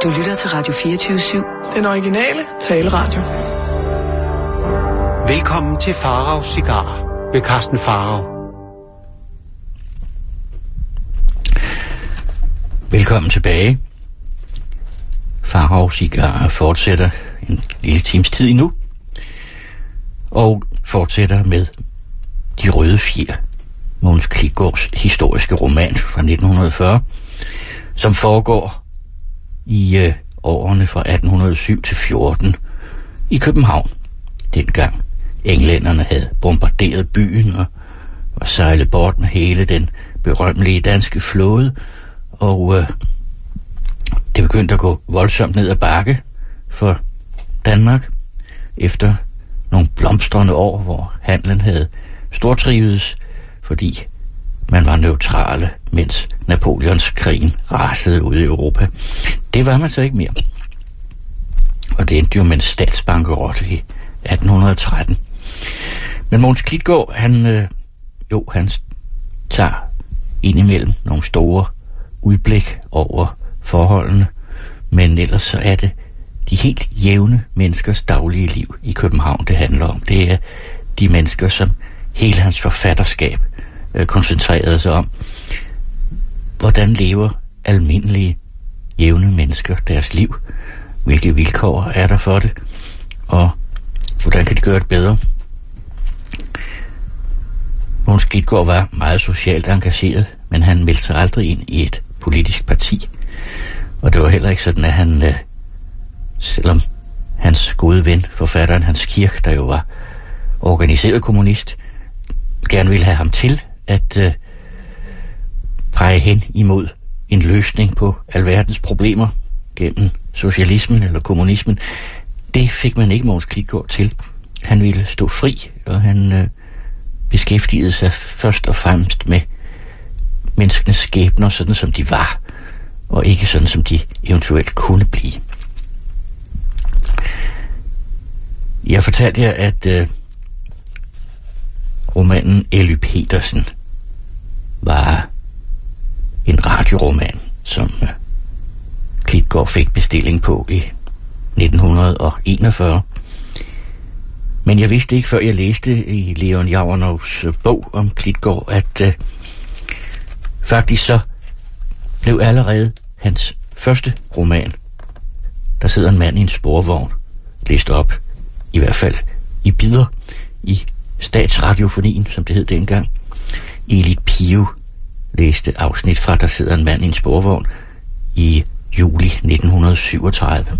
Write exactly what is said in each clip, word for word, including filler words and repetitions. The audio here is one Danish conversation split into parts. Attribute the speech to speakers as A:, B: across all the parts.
A: Du lytter til Radio fireogtyve syv.
B: Den originale taleradio.
C: Velkommen til Faraos Cigarer ved Karsten Farao.
D: Velkommen tilbage. Faraos Cigarer fortsætter en lille times tid endnu, og fortsætter med De Røde Fjer, Mogens Klitgaards historiske roman fra nitten fyrre, som foregår i øh, årene fra atten hundrede og syv til fjorten i København, dengang englænderne havde bombarderet byen og var sejlet bort med hele den berømmelige danske flåde, og øh, det begyndte at gå voldsomt ned ad bakke for Danmark efter nogle blomstrende år, hvor handlen havde stortrivedes, fordi man var neutrale, mens Napoleonskrigen rasede ude i Europa. Det var man så ikke mere. Og det endte jo med en statsbankerot i atten tretten. Men Mogens Klitgaard, han, øh, jo, han tager indimellem nogle store udblik over forholdene, men ellers så er det de helt jævne menneskers daglige liv i København, det handler om. Det er de mennesker, som hele hans forfatterskab øh, koncentrerede sig om. Hvordan lever almindelige, jævne mennesker deres liv? Hvilke vilkår er der for det? Og hvordan kan de gøre det bedre? Mogens Klitgaard var meget socialt engageret, men han meldte sig aldrig ind i et politisk parti. Og det var heller ikke sådan, at han, øh, selvom hans gode ven, forfatteren Hans Kirk, der jo var organiseret kommunist, gerne ville have ham til at øh, pege hen imod en løsning på alverdens problemer gennem socialismen eller kommunismen. Det fik man ikke Mogens Klitgaard til. Han ville stå fri, og han øh, beskæftigede sig først og fremmest med menneskenes skæbner, sådan som de var, og ikke sådan som de eventuelt kunne blive. Jeg fortalte jer, at øh, romanen Elly Petersen var en radioroman, som øh, Klitgaard fik bestilling på i nitten enogfyrre. Men jeg vidste ikke, før jeg læste i Leon Javanovs øh, bog om Klitgaard, at øh, faktisk så blev allerede hans første roman, Der sidder en mand i en sporvogn, læst op, i hvert fald i bidder, i Statsradiofonien, som det hed dengang. Elit Pio læste afsnit fra Der sidder en mand i en sporvogn i juli nitten syvogtredive.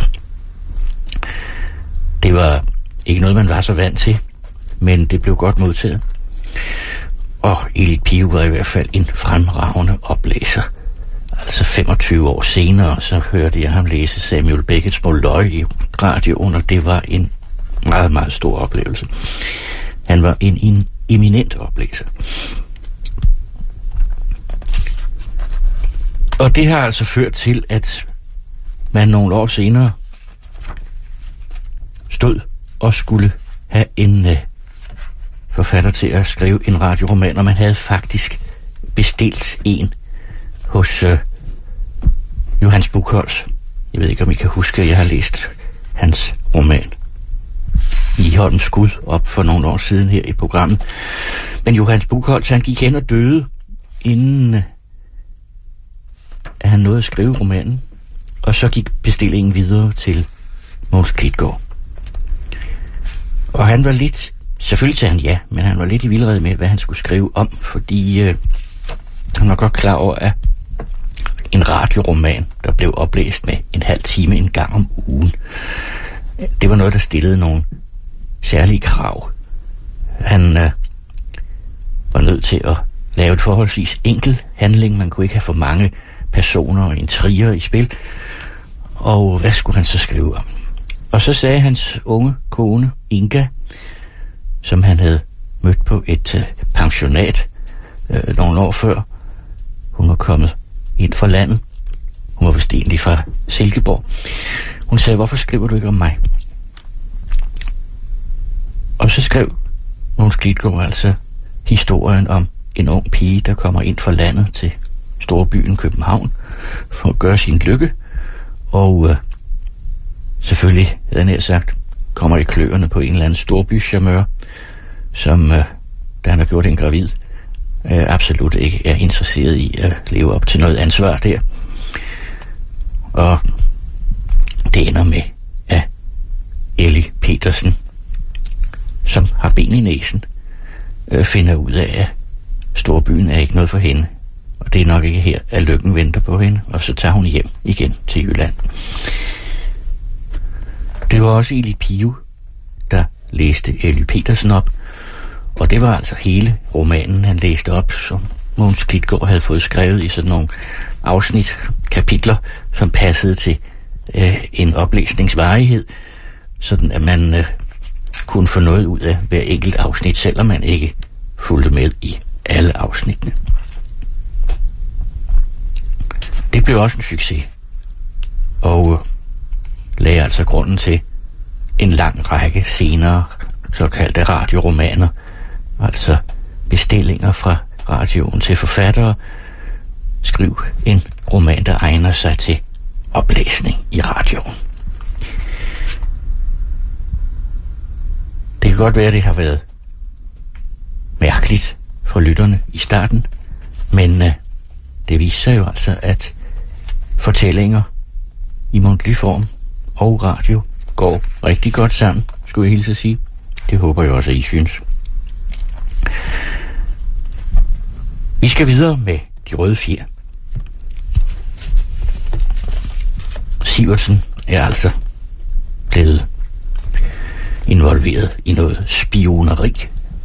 D: Det var ikke noget, man var så vant til, men det blev godt modtaget. Og Elit Pio var i hvert fald en fremragende oplæser. Altså femogtyve år senere, så hørte jeg ham læse Samuel Becketts Molloy i radioen, og det var en meget, meget stor oplevelse. Han var en, en eminent oplæser. Og det har altså ført til, at man nogle år senere stod og skulle have en uh, forfatter til at skrive en radioroman, og man havde faktisk bestilt en hos uh, Johannes Buchholz. Jeg ved ikke, om I kan huske, at jeg har læst hans roman I Holms Skud op for nogle år siden her i programmet. Men Johannes Buchholz, han gik hen og døde, inden uh, at han nåede at skrive romanen, og så gik bestillingen videre til Mogens Klitgaard. Og han var lidt, selvfølgelig sagde han ja, men han var lidt i vildrede med, hvad han skulle skrive om, fordi øh, han var godt klar over, at en radioroman, der blev oplæst med en halv time en gang om ugen, det var noget, der stillede nogle særlige krav. Han øh, var nødt til at lave et forholdsvis enkel handling. Man kunne ikke have for mange personer og intriger i spil. Og hvad skulle han så skrive om? Og så sagde hans unge kone, Inga, som han havde mødt på et øh, pensionat øh, nogle år før. Hun var kommet ind fra landet. Hun var vist egentlig fra Silkeborg. Hun sagde, hvorfor skriver du ikke om mig? Og så skrev Mogens Klitgaard altså historien om en ung pige, der kommer ind fra landet til storbyen København for at gøre sin lykke, Og øh, selvfølgelig, havde jeg sagt, kommer i kløerne på en eller anden storbycharmør, som, øh, da han har gjort en gravid, øh, absolut ikke er interesseret i at leve op til noget ansvar der. Og det ender med, at Ellie Petersen, som har ben i næsen, øh, finder ud af, at storbyen er ikke noget for hende. Og det er nok ikke her, at lykken venter på hende, og så tager hun hjem igen til Jylland. Det var også Eli Pio, der læste Ellie Petersen op, og det var altså hele romanen, han læste op, som Mogens Klitgaard havde fået skrevet i sådan nogle afsnit, kapitler, som passede til øh, en oplæsningsvarighed, sådan at man øh, kunne få noget ud af hver enkelt afsnit, selvom man ikke fulgte med i alle afsnittene. Det blev også en succes, og lagde altså grunden til en lang række senere såkaldte radioromaner, altså bestillinger fra radioen til forfattere. Skriv en roman, der egner sig til oplæsning i radioen. Det kan godt være, at det har været mærkeligt for lytterne i starten, men uh, det viser sig jo altså, at fortællinger i mundtlig form og radio går rigtig godt sammen, skulle jeg hilse at sige. Det håber jeg også, at I synes. Vi skal videre med De Røde Fjer. Sivertsen er altså blevet involveret i noget spioneri.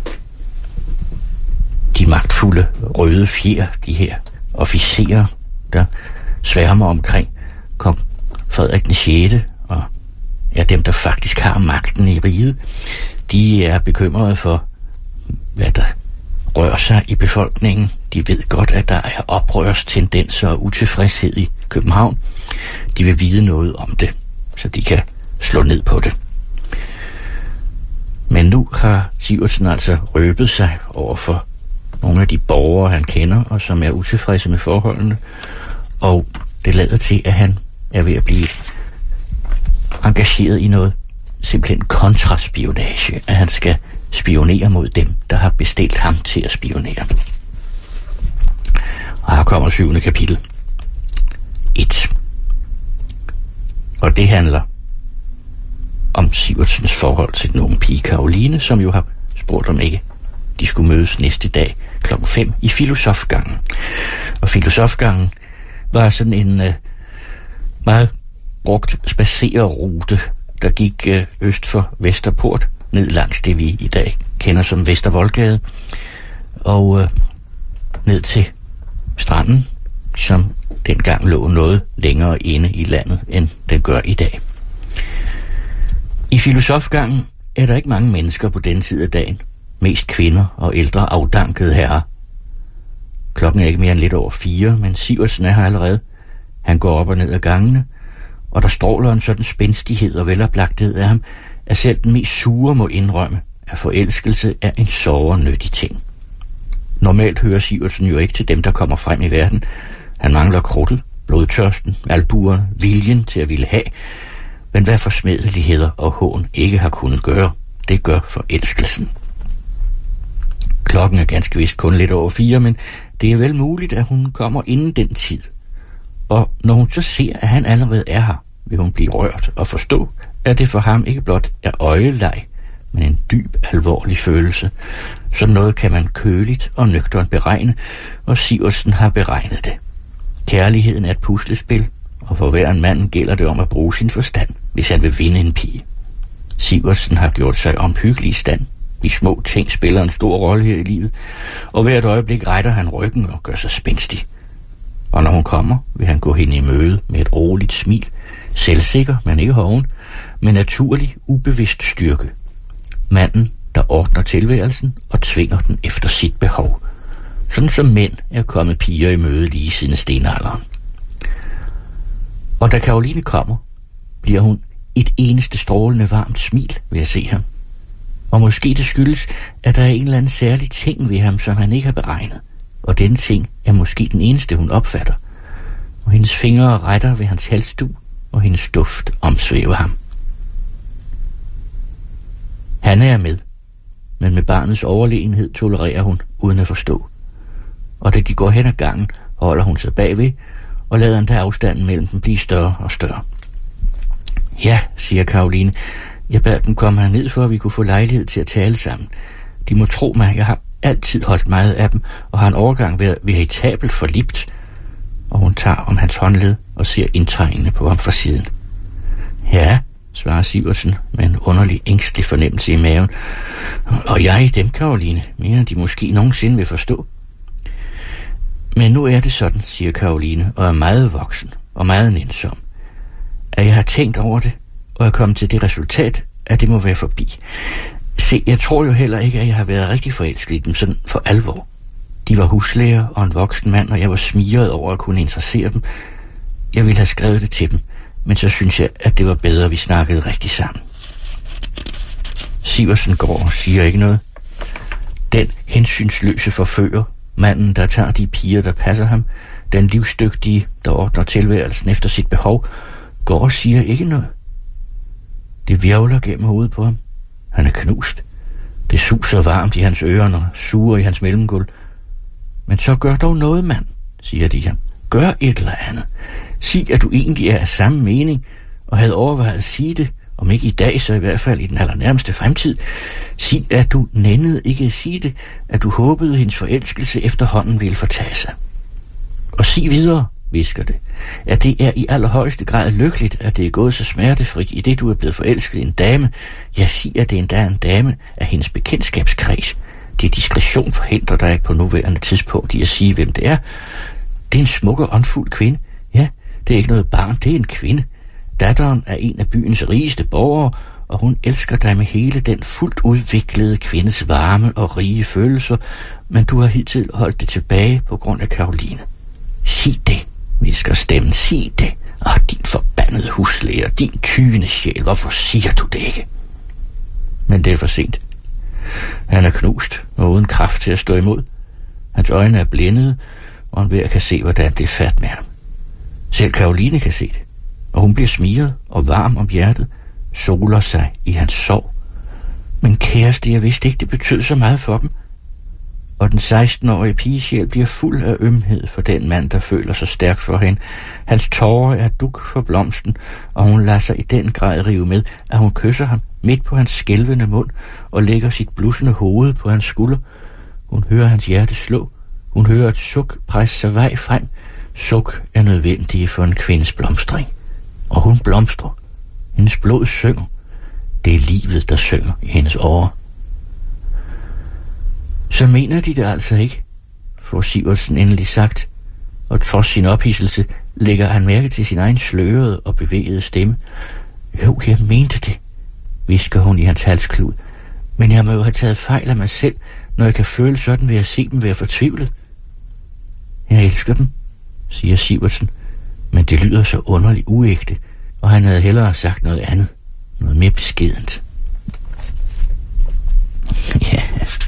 D: De magtfulde røde fjer, de her officerer, der sværmer omkring kong Frederik den sjette, og er dem, der faktisk har magten i riget, de er bekymrede for, hvad der rører sig i befolkningen. De ved godt, at der er oprørstendenser og utilfredshed i København. De vil vide noget om det, så de kan slå ned på det. Men nu har Sivertsen altså røbet sig over for nogle af de borgere, han kender, og som er utilfredse med forholdene. Og det lader til, at han er ved at blive engageret i noget simpelthen kontraspionage, at han skal spionere mod dem, der har bestilt ham til at spionere. Og her kommer syvende kapitel. et. Og det handler om Sivertsens forhold til den unge pige Caroline, som jo har spurgt om ikke de skulle mødes næste dag klokken fem i Filosofgangen. Og Filosofgangen var sådan en øh, meget brugt spacererute, der gik øh, øst for Vesterport, ned langs det, vi i dag kender som Vestervoldgade, og øh, ned til stranden, som dengang lå noget længere inde i landet, end den gør i dag. I Filosofgangen er der ikke mange mennesker på den tid af dagen. Mest kvinder og ældre afdankede herrer. Klokken er ikke mere end lidt over fire, men Sivertsen er her allerede. Han går op og ned ad gangene, og der stråler en sådan spændstighed og veloplagthed af ham, at selv den mest sure må indrømme, at forelskelse er en sårnyttig ting. Normalt hører Sivertsen jo ikke til dem, der kommer frem i verden. Han mangler krudtet, blodtørsten, albuerne, viljen til at ville have, men hvad forsmedeligheder og hån ikke har kunnet gøre, det gør forelskelsen. Klokken er ganske vist kun lidt over fire, men det er vel muligt, at hun kommer inden den tid. Og når hun så ser, at han allerede er her, vil hun blive rørt og forstå, at det for ham ikke blot er øjeleg, men en dyb, alvorlig følelse. Sådan noget kan man køligt og nøgternt beregne, og Sivertsen har beregnet det. Kærligheden er et puslespil, og for hver en mand gælder det om at bruge sin forstand, hvis han vil vinde en pige. Sivertsen har gjort sig omhyggelig i stand. De små ting spiller en stor rolle her i livet, og hvert øjeblik retter han ryggen og gør sig spændstig. Og når hun kommer, vil han gå hende i møde med et roligt smil, selvsikker, men ikke hoven, med naturlig, ubevidst styrke. Manden, der ordner tilværelsen og tvinger den efter sit behov. Sådan som mænd er kommet piger i møde lige siden stenalderen. Og da Caroline kommer, bliver hun et eneste strålende varmt smil ved at se ham. Og måske det skyldes, at der er en eller anden særlig ting ved ham, som han ikke har beregnet. Og denne ting er måske den eneste, hun opfatter. Og hendes fingre retter ved hans halsdug, og hendes duft omsvæver ham. Han er med, men med barnets overlegenhed tolererer hun uden at forstå. Og da de går hen ad gangen, holder hun sig bagved og lader endda afstanden mellem dem blive større og større. Ja, siger Caroline, jeg bad dem komme herned, for at vi kunne få lejlighed til at tale sammen. De må tro mig, jeg har altid holdt meget af dem, og har en overgang været veritabelt forlibt. Og hun tager om hans håndled og ser indtrængende på ham fra siden. Ja, svarer Sivertsen med en underlig ængstelig fornemmelse i maven. Og jeg dem, Caroline, mere end de måske nogensinde vil forstå. Men nu er det sådan, siger Caroline, og er meget voksen og meget nænsom, at jeg har tænkt over det, og er kommet til det resultat, at det må være forbi. Se, jeg tror jo heller ikke, at jeg har været rigtig forelsket i dem sådan for alvor. De var huslæger og en voksen mand, og jeg var smiret over at kunne interessere dem. Jeg ville have skrevet det til dem, men så synes jeg, at det var bedre, at vi snakkede rigtig sammen. Sivertsen går og siger ikke noget. Den hensynsløse forfører, manden, der tager de piger, der passer ham, den livsdygtige, der ordner tilværelsen efter sit behov, går og siger ikke noget. Det virvler gennem hovedet på ham. Han er knust. Det suser varmt i hans ører og suger i hans mellemgulv. Men så gør dog noget, mand, siger de ham. Gør et eller andet. Sig, at du egentlig er af samme mening, og havde overvejet at sige det, om ikke i dag, så i hvert fald i den allernærmeste fremtid. Sig, at du nændede ikke at sige det, at du håbede, hendes forelskelse efterhånden ville fortage sig. Og sig videre, visker det, at det er i allerhøjeste grad lykkeligt, at det er gået så smertefrit, i det du er blevet forelsket i en dame. Jeg siger, at det endda er en dame af hendes bekendtskabskreds. Det diskretion forhindrer dig på nuværende tidspunkt i at sige, hvem det er. Det er en smuk og åndfuld kvinde. Ja, det er ikke noget barn, det er en kvinde. Datteren er en af byens rigeste borgere, og hun elsker dig med hele den fuldt udviklede kvindes varme og rige følelser, men du har hidtil holdt det tilbage på grund af Caroline. Sig det, visker stemmen, sig det. Åh, din forbandede huslærer, din tyvende sjæl, hvorfor siger du det ikke? Men det er for sent. Han er knust og uden kraft til at stå imod. Hans øjne er blindede, og enhver kan se, hvordan det er fat med ham. Selv Caroline kan se det, og hun bliver smiret og varm om hjertet, soler sig i hans sorg. Men kæreste, jeg vidste ikke, det betød så meget for dem. Og den seksten-årige pigesjæl bliver fuld af ømhed for den mand, der føler sig stærkt for hende. Hans tårer er duk for blomsten, og hun lader sig i den grad rive med, at hun kysser ham midt på hans skælvende mund og lægger sit blussende hoved på hans skulder. Hun hører hans hjerte slå. Hun hører et suk presse sig vej frem. Suk er nødvendige for en kvindes blomstring. Og hun blomstrer. Hendes blod synger. Det er livet, der synger i hendes årer. Så mener de det altså ikke, får Sivertsen endelig sagt, og trods sin ophidselse lægger han mærke til sin egen slørede og bevægede stemme. Jo, jeg mente det, visker hun i hans halsklud, men jeg må jo have taget fejl af mig selv, når jeg kan føle sådan ved at se dem være fortvivlet. Jeg elsker dem, siger Sivertsen, men det lyder så underligt uægte, og han havde hellere sagt noget andet, noget mere beskedent. Ja.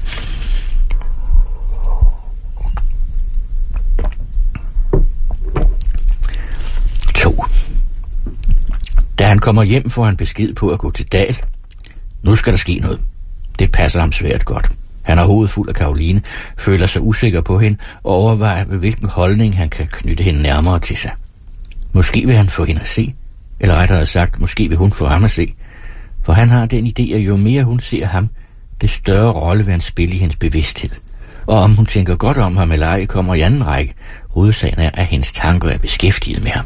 D: to. Da han kommer hjem, får han besked på at gå til Dahl. Nu skal der ske noget. Det passer ham svært godt. Han har hovedet fuld af Caroline, føler sig usikker på hende og overvejer, ved hvilken holdning han kan knytte hende nærmere til sig. Måske vil han få hende at se, eller rettere sagt, måske vil hun få ham at se. For han har den idé, at jo mere hun ser ham, det større rolle vil han spille i hendes bevidsthed. Og om hun tænker godt om ham eller ej, kommer i anden række. Hovedsagen er, at hendes tanker er beskæftiget med ham.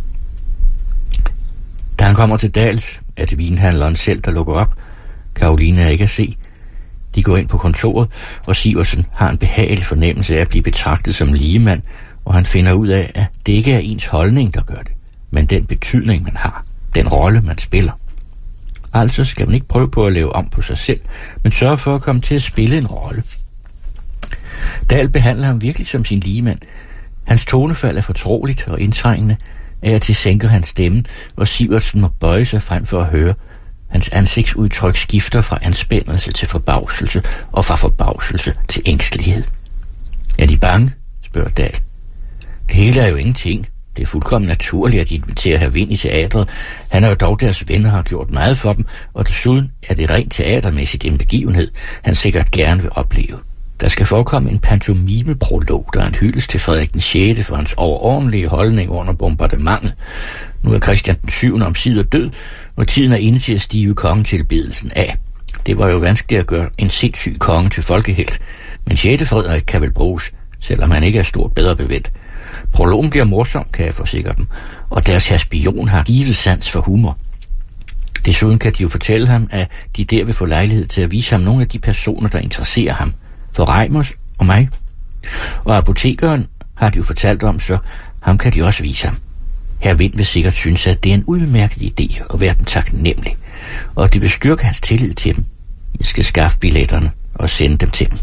D: Da han kommer til Dahls, er det vinhandleren selv, der lukker op. Caroline er ikke at se. De går ind på kontoret, og Sivertsen har en behagelig fornemmelse af at blive betragtet som ligemand, og han finder ud af, at det ikke er ens holdning, der gør det, men den betydning, man har, den rolle, man spiller. Altså skal man ikke prøve på at lave om på sig selv, men sørge for at komme til at spille en rolle. Dahl behandler ham virkelig som sin ligemand. Hans tonefald er fortroligt og indtrængende. Af og til sænker hans stemme, og Sivertsen må bøje sig frem for at høre. Hans ansigtsudtryk skifter fra anspændelse til forbavselse, og fra forbavselse til ængstelighed. Er de bange? Spørger Dahl. Det hele er jo ingenting, Det er fuldkommen naturligt, at de inviterer herr Vind i teatret. Han er jo dog deres ven og har gjort meget for dem, og desuden er det rent teatermæssigt en begivenhed, han sikkert gerne vil opleve. Der skal forekomme en pantomimeprolog, der er en hyldest til Frederik den sjette for hans overordentlige holdning under bombardementet. Nu er Christian den syvende omsider død, og tiden er inde til at stive kongetilbedelsen af. Det var jo vanskeligt at gøre en sindssyg konge til folkehelt, men sjette Frederik kan vel bruges, selvom han ikke er stort bedre bevendt. Prologen bliver morsom, kan jeg forsikre dem, og deres her spion har givet sans for humor. Desuden kan de jo fortælle ham, at de der vil få lejlighed til at vise ham nogle af de personer, der interesserer ham. For Reimers og mig. Og apotekeren har de jo fortalt om, så ham kan de også vise ham. Herr Vind vil sikkert synes, at det er en udmærket idé at være dem taknemmelig, og det vil styrke hans tillid til dem. Jeg skal skaffe billetterne og sende dem til dem.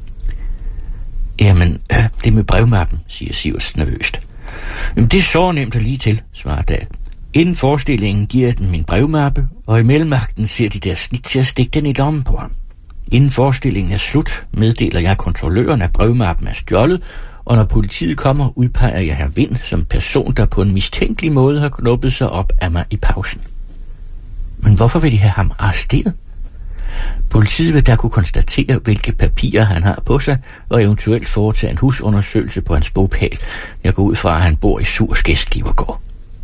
D: Jamen, øh, det med brevmappen, siger Sivers nervøst. Jamen, det er så nemt at lige til, svarer Dahl. Inden forestillingen giver jeg dem min brevmappe, og i mellemagten ser de der snit til at stikke den i lommen på ham. Inden forestillingen er slut, meddeler jeg kontrolløren, at brevmappen er stjålet, og når politiet kommer, udpeger jeg herr Vind som person, der på en mistænkelig måde har knuppet sig op af mig i pausen. Men hvorfor vil de have ham arresteret? Politiet vil der kunne konstatere, hvilke papirer han har på sig, og eventuelt foretage en husundersøgelse på hans bopæl. Jeg går ud fra, at han bor i Surs Gæstgivergård.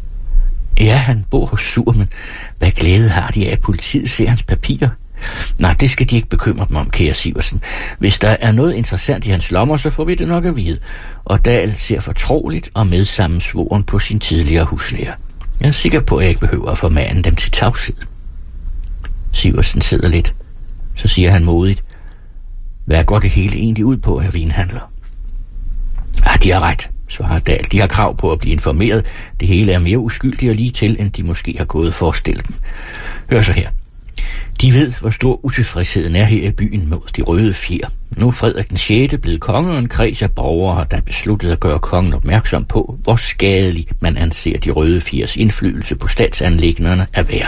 D: Ja, han bor hos Sur, men hvad glæde har de af, at politiet ser hans papirer? Nej, det skal de ikke bekymre dem om, kære Siversen. Hvis der er noget interessant i hans lommer, så får vi det nok at vide. Og Dahl ser fortroligt og medsammensvoren på sin tidligere huslærer. Jeg er sikker på, at jeg ikke behøver at formane dem til tavshed. Siversen sidder lidt. Så siger han modigt: Hvad går det hele egentlig ud på, herr vinhandler? Ah, de har ret, svarer Dahl. De har krav på at blive informeret. Det hele er mere uskyldigt og lige til, end de måske har gået forestille dem. Hør så her. De ved, hvor stor utilfredsheden er her i byen mod de røde fjer. Nu er Frederik den sjette blevet konge, og en kreds af borgere har da besluttet at gøre kongen opmærksom på, hvor skadelig man anser de røde fjers indflydelse på statsanliggenderne at være.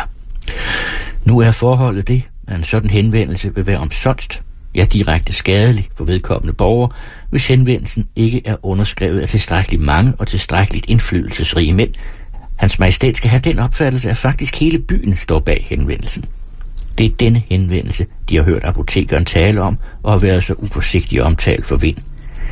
D: Nu er forholdet det, at en sådan henvendelse vil være omsonst, ja direkte skadelig for vedkommende borgere, hvis henvendelsen ikke er underskrevet af tilstrækkeligt mange og tilstrækkeligt indflydelsesrige mænd. Hans Majestæt skal have den opfattelse, at faktisk hele byen står bag henvendelsen. Det er denne henvendelse, de har hørt apotekeren tale om, og har været så uforsigtige omtalt for Vind.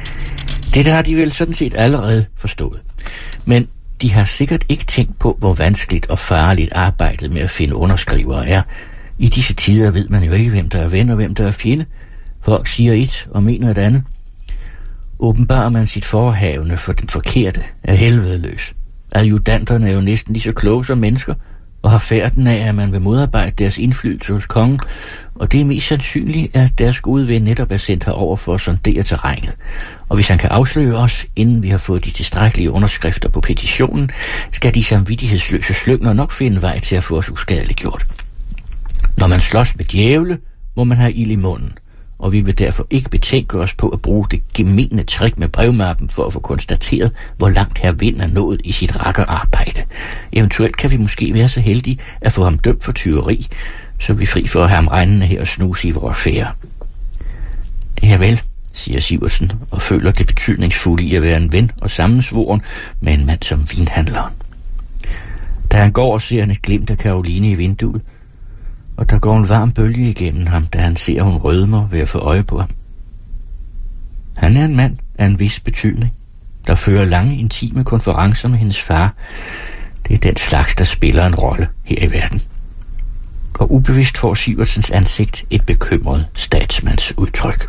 D: Det har de vel sådan set allerede forstået. Men de har sikkert ikke tænkt på, hvor vanskeligt og farligt arbejdet med at finde underskrivere er. I disse tider ved man jo ikke, hvem der er ven og hvem der er fjende. Folk siger et og mener et andet. Åbenbarer man sit forhavne for den forkerte er helvedeløs. Adjudanterne er jo næsten lige så kloge som mennesker, og har færden af, at man vil modarbejde deres indflydelse hos kongen, og det er mest sandsynligt, at deres gode ven netop er sendt herover for at sondere terrænet. Og hvis han kan afsløre os, inden vi har fået de tilstrækkelige underskrifter på petitionen, skal de samvittighedsløse slyngner nok finde vej til at få os uskadeliggjort. Når man slås med djævle, må man have ild i munden, og vi vil derfor ikke betænke os på at bruge det gemene trick med brevmappen for at få konstateret, hvor langt herr Vind er nået i sit rakkerarbejde. Eventuelt kan vi måske være så heldige at få ham dømt for tyveri, så vi er fri for at have ham regnende her og snuse i vores affære. Javel, siger Siversen, og føler det betydningsfulde i at være en ven og sammensvoren med en mand som vinhandleren. Da han går, ser han et glimt af Caroline i vinduet, og der går en varm bølge igennem ham, da han ser, hun rødmer ved at få øje på ham. Han er en mand af en vis betydning, der fører lange, intime konferencer med hendes far. Det er den slags, der spiller en rolle her i verden. Og ubevidst får Sivertsens ansigt et bekymret statsmands udtryk.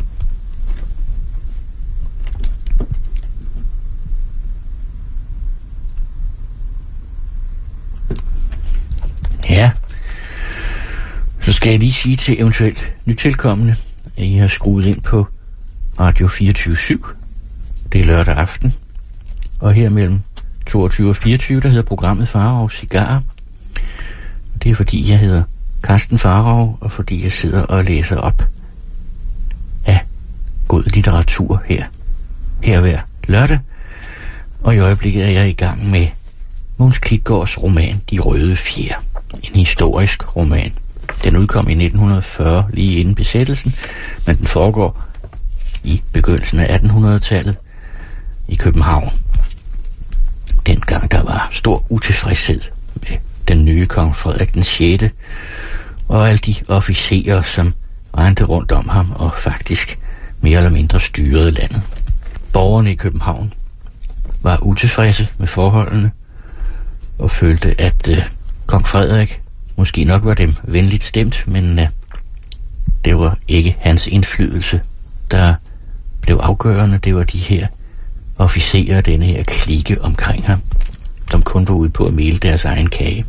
D: Ja, så skal jeg lige sige til eventuelt nytilkommende, at I har skruet ind på Radio fireogtyve syv. Det er lørdag aften. Og her mellem toogtyve og fireogtyve, der hedder programmet Farao Cigarer. Det er fordi, jeg hedder Carsten Farao, og fordi jeg sidder og læser op af god litteratur her. Her hver lørdag. Og i øjeblikket er jeg i gang med Mogens Klitgaards roman De Røde Fjer. En historisk roman. Den udkom i nitten fyrre, lige inden besættelsen, men den foregår i begyndelsen af attenhundredetallet i København. Dengang der var stor utilfredshed med den nye kong Frederik den sjette og alle de officerer, som rendte rundt om ham og faktisk mere eller mindre styrede landet. Borgerne i København var utilfredse med forholdene og følte, at øh, kong Frederik måske nok var dem venligt stemt, men øh, det var ikke hans indflydelse, der blev afgørende. Det var de her officerer, denne her klike omkring ham, som kun var ude på at mele deres egen kage.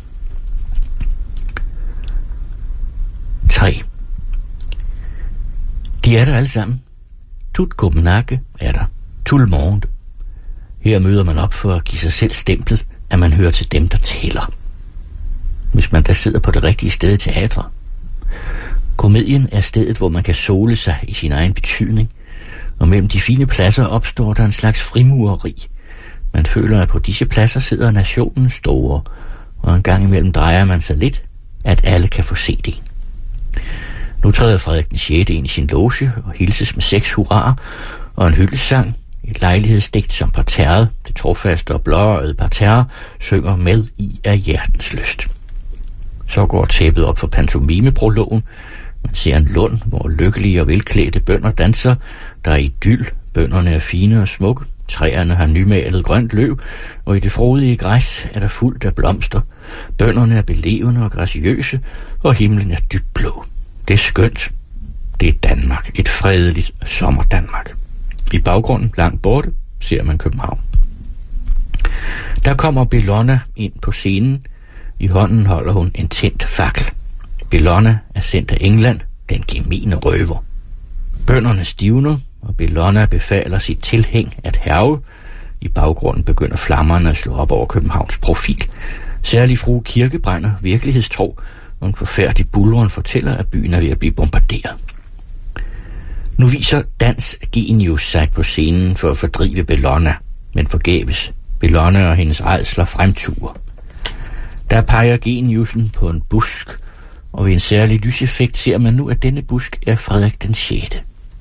D: tre. De er der alle sammen. Tout Copenhague er der. Tout le monde. Her møder man op for at give sig selv stemplet, at man hører til dem, der tæller. Hvis man da sidder på det rigtige sted i teatret. Komedien er stedet, hvor man kan sole sig i sin egen betydning, og mellem de fine pladser opstår der en slags frimureri. Man føler, at på disse pladser sidder nationen store, og en gang imellem drejer man sig lidt, at alle kan få set en. Nu træder Frederik den sjette ind i sin loge og hilses med seks hurraer og en hyldesang. Et lejlighedsdigt som parterret, det trofaste og blåøjede parterre, synger med i af hjertens lyst. Så går tæppet op for pantomimeprologen. Man ser en lund, hvor lykkelige og velklædte bønder danser. Der er idyl, bønderne er fine og smukke, træerne har nymalet grønt løv, og i det frodige græs er der fuldt af blomster. Bønderne er belevende og graciøse, og himlen er dybt blå. Det er skønt. Det er Danmark, et fredeligt sommerdanmark. I baggrunden, langt borte, ser man København. Der kommer Bellona ind på scenen. I hånden holder hun en tændt fakkel. Bellona er sendt af England, den gemene røver. Bønderne stivner, og Bellona befaler sit tilhæng at hærge. I baggrunden begynder flammerne at slå op over Københavns profil. Særlig frue Kirke brænder virkelighedstro, og en forfærdelig buldren fortæller, at byen er ved at blive bombarderet. Nu viser Dans Genius sig på scenen for at fordrive Bellona, men forgæves. Bellona og hendes rædsler fremturer. Der peger Geniusen på en busk, og ved en særlig lyseffekt ser man nu, at denne busk er Frederik den sjette.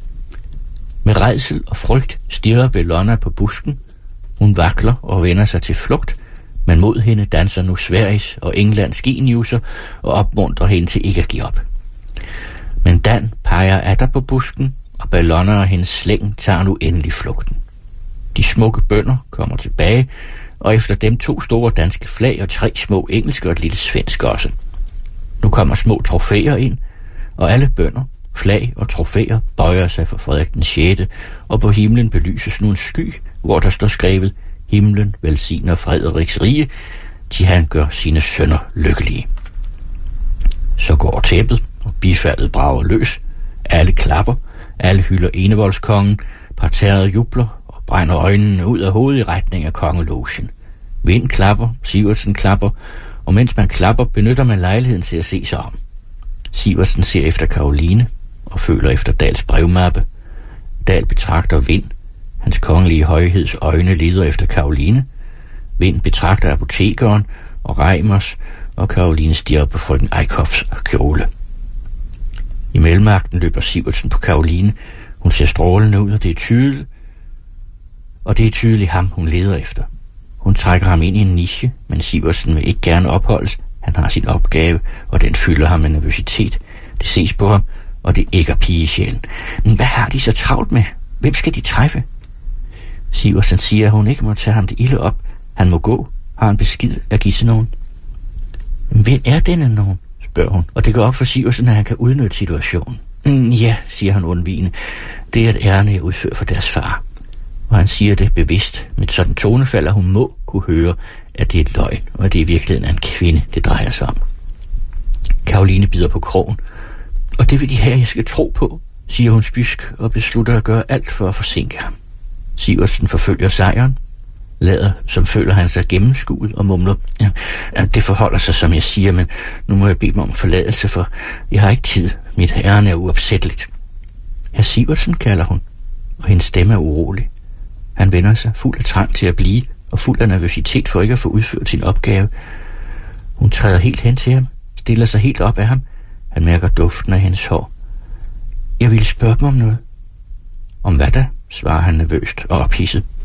D: Med rædsel og frygt stirrer Bellona på busken. Hun vakler og vender sig til flugt, men mod hende danser nu Sveriges og Englands geniuser og opmuntrer hende til ikke at give op. Men Dan peger atter på busken, og Bellona og hendes slæng tager nu endelig flugten. De smukke bønder kommer tilbage, og efter dem to store danske flag og tre små engelske og et lille svensk også. Nu kommer små trofæer ind, og alle bønder, flag og trofæer bøjer sig for Frederik den sjette, og på himlen belyses nu en sky, hvor der står skrevet: Himlen velsigner Frederiks rige, til han gør sine sønner lykkelige. Så går tæppet, og bifaldet brager løs. Alle klapper, alle hylder enevoldskongen, parterret jubler og brænder øjnene ud af hovedet i retning af kongelogen. Vind klapper, Sivertsen klapper, og mens man klapper, benytter man lejligheden til at se sig om. Sivertsen ser efter Caroline og føler efter Dahls brevmappe. Dahl betragter Vind. Hans kongelige højheds øjne leder efter Caroline. Vind betragter apotekeren og Reimers, og Caroline stirrer på frøken Eichhoffs kjole. I mellemagten løber Sivertsen på Caroline. Hun ser strålende ud, og det er tydeligt, og det er tydeligt ham, hun leder efter. Hun trækker ham ind i en niche, men Sivertsen vil ikke gerne opholdes. Han har sin opgave, og den fylder ham med nervøsitet. Det ses på ham, og det ægger pigesjælen. Men hvad har de så travlt med? Hvem skal de træffe? Sivertsen siger, at hun ikke må tage ham det ilde op. Han må gå. Har en beskid at give til nogen? Hvem er denne nogen? Spørger hun, og det går op for Sivertsen, at han kan udnytte situationen. Mm, ja, siger han undvigende. Det er et ærne, jeg udfører for deres far. Og han siger det bevidst med et sådan tonefald, at hun må kunne høre, at det er et løgn, og at det i virkeligheden er en kvinde, det drejer sig om. Caroline bider på krogen. Og det vil de her, jeg skal tro på, siger hun spysk og beslutter at gøre alt for at forsinke ham. Sivertsen forfølger sejren, lader som føler han sig gennemskuet og mumler: ja, det forholder sig, som jeg siger, men nu må jeg bede mig om forladelse, for jeg har ikke tid. Mit ærne er uopsætteligt. Herr Sivertsen, kalder hun, og hendes stemme er urolig. Han vender sig fuld af trang til at blive, og fuld af nervøsitet for ikke at få udført sin opgave. Hun træder helt hen til ham, stiller sig helt op af ham. Han mærker duften af hendes hår. Jeg ville spørge dem om noget. Om hvad da? Svarer han nervøst og ophidset.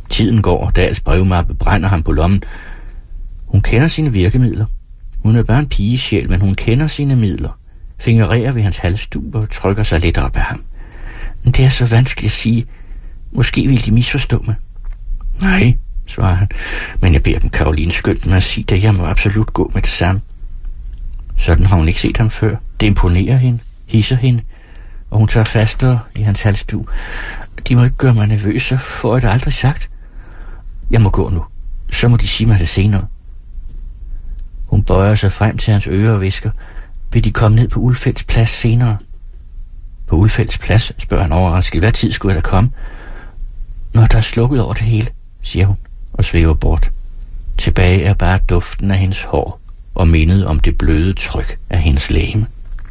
D: Tiden går, og Dahls brevmappe brænder ham på lommen. Hun kender sine virkemidler. Hun er bare en pigesjæl, men hun kender sine midler. Fingererer ved hans halsdub og trykker sig lidt op af ham. Men det er så vanskeligt at sige. Måske vil de misforstå mig. Nej, svarer han, men jeg beder dem Caroline skyndt mig at sige, at jeg må absolut gå med det samme. Sådan har hun ikke set ham før. Det imponerer hende, hisser hende, og hun tager fastere i hans halsdug. De må ikke gøre mig nervøs, så får jeg det aldrig sagt. Jeg må gå nu. Så må de sige mig det senere. Hun bøjer sig frem til hans øre og visker. Vil de komme ned på Ulfeldts plads senere? På Ulfeldts plads, spørger han overrasket. Hvad tid skulle jeg da komme? Når der er slukket over det hele, siger hun og svæver bort. Tilbage er bare duften af hendes hår og mindet om det bløde tryk af hendes legeme.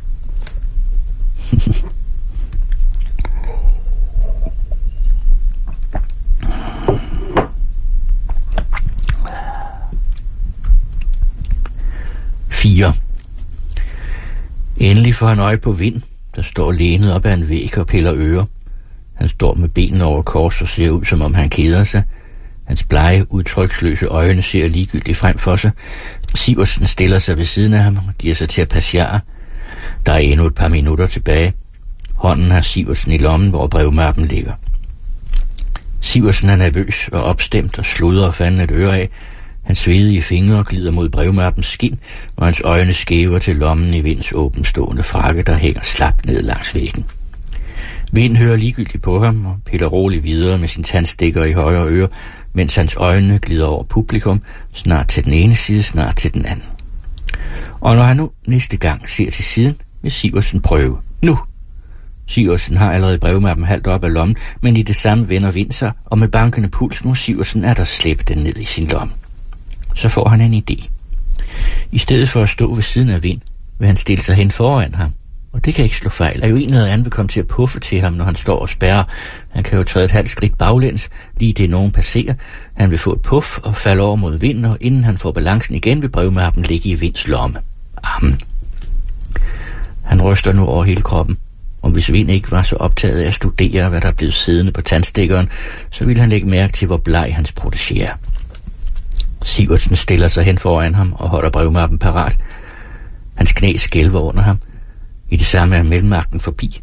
D: fire. Endelig får han øje på Vind, der står lænet op ad en væg og piller ører. Han står med benene over kors og ser ud, som om han keder sig. Hans blege, udtryksløse øjne ser ligegyldigt frem for sig. Sivertsen stiller sig ved siden af ham og giver sig til at passiere. Der er endnu et par minutter tilbage. Hånden har Sivertsen i lommen, hvor brevmappen ligger. Sivertsen er nervøs og opstemt og sludrer fanden et øre af. Hans svedige fingre glider mod brevmappens skin, og hans øjne skæver til lommen i Vinds åbenstående frakke, der hænger slapt ned langs væggen. Vind hører ligegyldigt på ham og piller roligt videre med sin tandstikker i højre øre, mens hans øjne glider over publikum, snart til den ene side, snart til den anden. Og når han nu næste gang ser til siden, vil Sivertsen prøve. Nu! Sivertsen har allerede brevmappen halvt op af lommen, men i det samme vender Vind sig, og med bankende puls nu Sivertsen er der slæbt den ned i sin lomme. Så får han en idé. I stedet for at stå ved siden af Vind, vil han stille sig hen foran ham. Og det kan ikke slå fejl. Er jo en eller anden vil komme til at puffe til ham, når han står og spærrer. Han kan jo træde et halvt skridt baglæns, lige det nogen passerer. Han vil få et puff og falde over mod Vind, og inden han får balancen igen, vil brevmappen ligge i Vinds lomme. Amen. Han ryster nu over hele kroppen. Og hvis Vind ikke var så optaget af at studere, hvad der er blevet siddende på tandstikkeren, så ville han lægge mærke til, hvor bleg hans protégé er. Sivertsen stiller sig hen foran ham og holder brevmappen parat. Hans knæ skælver under ham. I det samme er mellemagten forbi.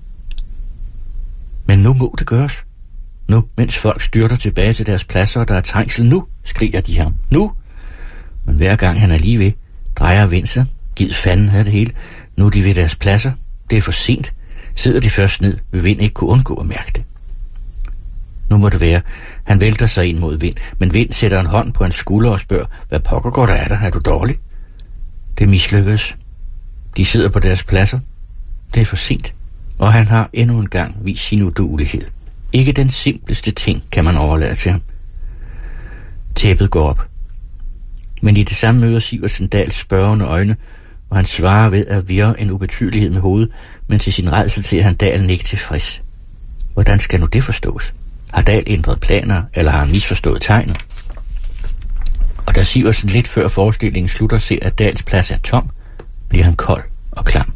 D: Men nu må det gøres. Nu, mens folk styrter tilbage til deres pladser, og der er trængsel. Nu, skriger de ham. Nu! Men hver gang han er lige ved, drejer Vind sig. Gid fanden havde det hele. Nu er de ved deres pladser. Det er for sent. Sidder de først ned, vil Vind ikke kunne undgå at mærke det. Nu må det være. Han vælter sig ind mod Vind, men Vind sætter en hånd på hans skulder og spørger, hvad pokker går der af dig? Er du dårlig? Det mislykkedes. De sidder på deres pladser. Det er for sent. Og han har endnu en gang vist sin uduelighed. Ikke den simpleste ting kan man overlade til ham. Tæppet går op. Men i det samme møder Sivertsen Dahls spørgende øjne, og han svarer ved at virre en ubetydelighed med hovedet, men til sin rædsel til han Dahlen ikke tilfreds. Hvordan skal nu det forstås? Har Dahl ændret planer, eller har han misforstået tegnet? Og da Sivertsen lidt før forestillingen slutter ser, at Dahls plads er tom, bliver han kold og klam.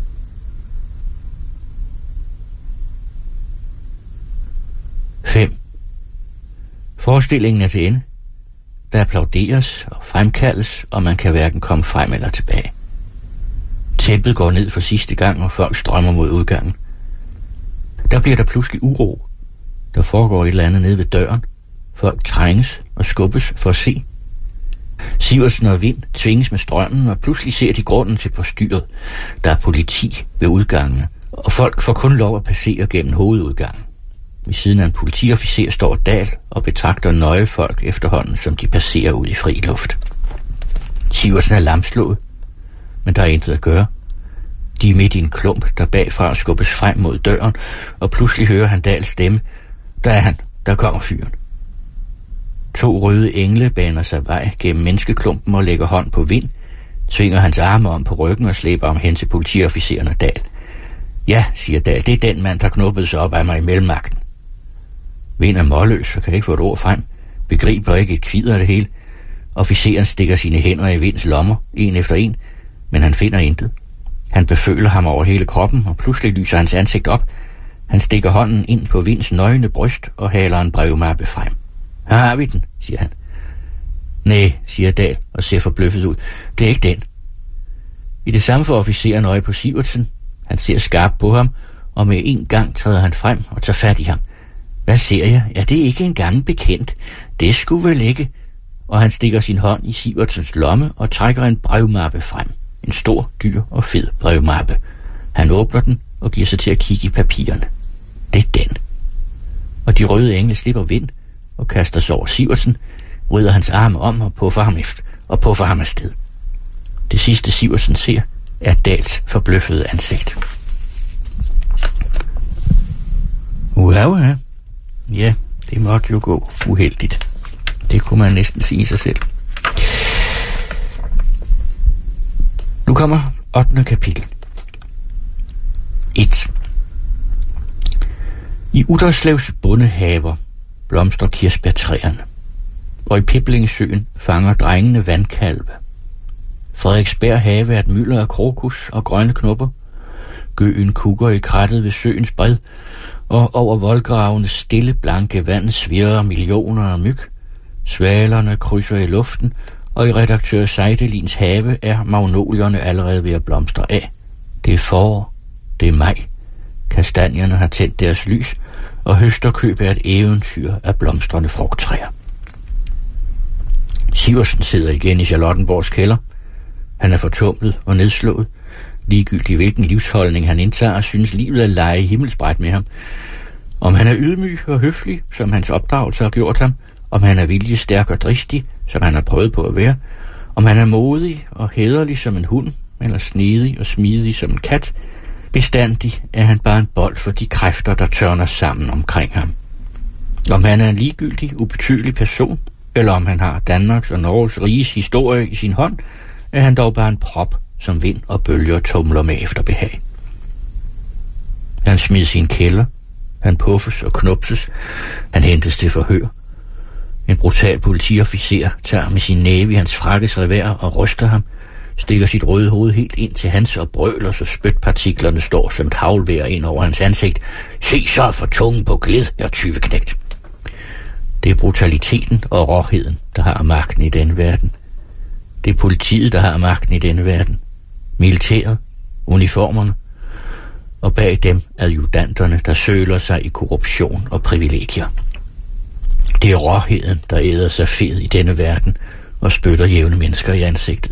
D: fem. Forestillingen er til ende. Der applauderes og fremkaldes, og man kan hverken komme frem eller tilbage. Tæppet går ned for sidste gang, og folk strømmer mod udgangen. Der bliver der pludselig uro. Der foregår et eller andet nede ved døren. Folk trænges og skubbes for at se. Sivertsen og Vind tvinges med strømmen, og pludselig ser de grunden til postyret. Der er politi ved udgangene, og folk får kun lov at passere gennem hovedudgangen. Ved siden af en politiofficer står Dahl og betragter nøje folk efterhånden, som de passerer ud i fri luft. Sivertsen er lamslået, men der er intet at gøre. De er midt i en klump, der bagfra skubbes frem mod døren, og pludselig hører han Dahls stemme. Der er han, der kommer fyren. To røde engle baner sig vej gennem menneskeklumpen og lægger hånd på Vind, tvinger hans arme om på ryggen og slæber ham hen til politiofficeren og Dahl. Ja, siger Dahl, det er den mand, der knuppede sig op af mig i mellemagten. Vind er målløs og kan ikke få et ord frem, begriber ikke et kvider af det hele. Officeren stikker sine hænder i Vinds lommer, en efter en, men han finder intet. Han beføler ham over hele kroppen, og pludselig lyser hans ansigt op. Han stikker hånden ind på Vinds nøgne bryst og haler en brevmappe frem. Her har vi den, siger han. Næh, siger Dahl og ser forbløffet ud. Det er ikke den. I det samme får officeren øje på Sivertsen. Han ser skarpt på ham, og med en gang træder han frem og tager fat i ham. Hvad ser jeg? Ja, det er ikke en gammel bekendt. Det skulle vel ikke. Og han stikker sin hånd i Sivertsens lomme og trækker en brevmappe frem. En stor, dyr og fed brevmappe. Han åbner den og giver sig til at kigge i papirerne. Det er den. Og de røde engle slipper vind og kaster sig over Sivertsen, vrider hans arme om og puffer ham efter og puffer ham afsted. Det sidste Sivertsen ser er Dahls forbløffede ansigt. Wow, ja. Ja, det måtte jo gå uheldigt. Det kunne man næsten sige sig selv. Nu kommer ottende kapitel. et. I Utterslevs bondehaver blomstrer kirsebærtræerne, og i Piblingsøen fanger drengene vandkalve. Frederiksberg have er et mylder af krokus og grønne knopper. Gøen kugger i krattet ved søens bred, og over voldgravene stille blanke vand svirrer millioner af myg. Svalerne krydser i luften, og i redaktør Seidelins have er magnolierne allerede ved at blomstre af. Det er forår, det er maj. Kastanjerne har tændt deres lys, og høsterkøb er et eventyr af blomstrende frugttræer. Sivertsen sidder igen i Charlottenborgs kælder. Han er fortumlet og nedslået. Ligegyldigt hvilken livsholdning han indtager, synes livet at lege himmelsbredt med ham. Om han er ydmyg og høflig, som hans opdragelse har gjort ham, om han er viljestærk og dristig, som han har prøvet på at være, om han er modig og hæderlig som en hund, eller snedig og smidig som en kat, bestandig er han bare en bold for de kræfter, der tørner sammen omkring ham. Om han er en ligegyldig, ubetydelig person, eller om han har Danmarks og Norges riges historie i sin hånd, er han dog bare en prop, som vind og bølger tumler med efter behag. Han smides i en kælder, han puffes og knupses, han hentes til forhør. En brutal politiofficer tager med sin næve i hans frakkes revær og ryster ham, stikker sit røde hoved helt ind til hans og brøler, så spytpartiklerne står som et haglvejr ind over hans ansigt. Se så for tungen på glid, jeg tyveknægt. Det er brutaliteten og råheden, der har magten i denne verden. Det er politiet, der har magten i denne verden. Militæret, uniformerne, og bag dem adjudanterne, der søler sig i korruption og privilegier. Det er råheden, der æder sig fed i denne verden og spytter jævne mennesker i ansigtet.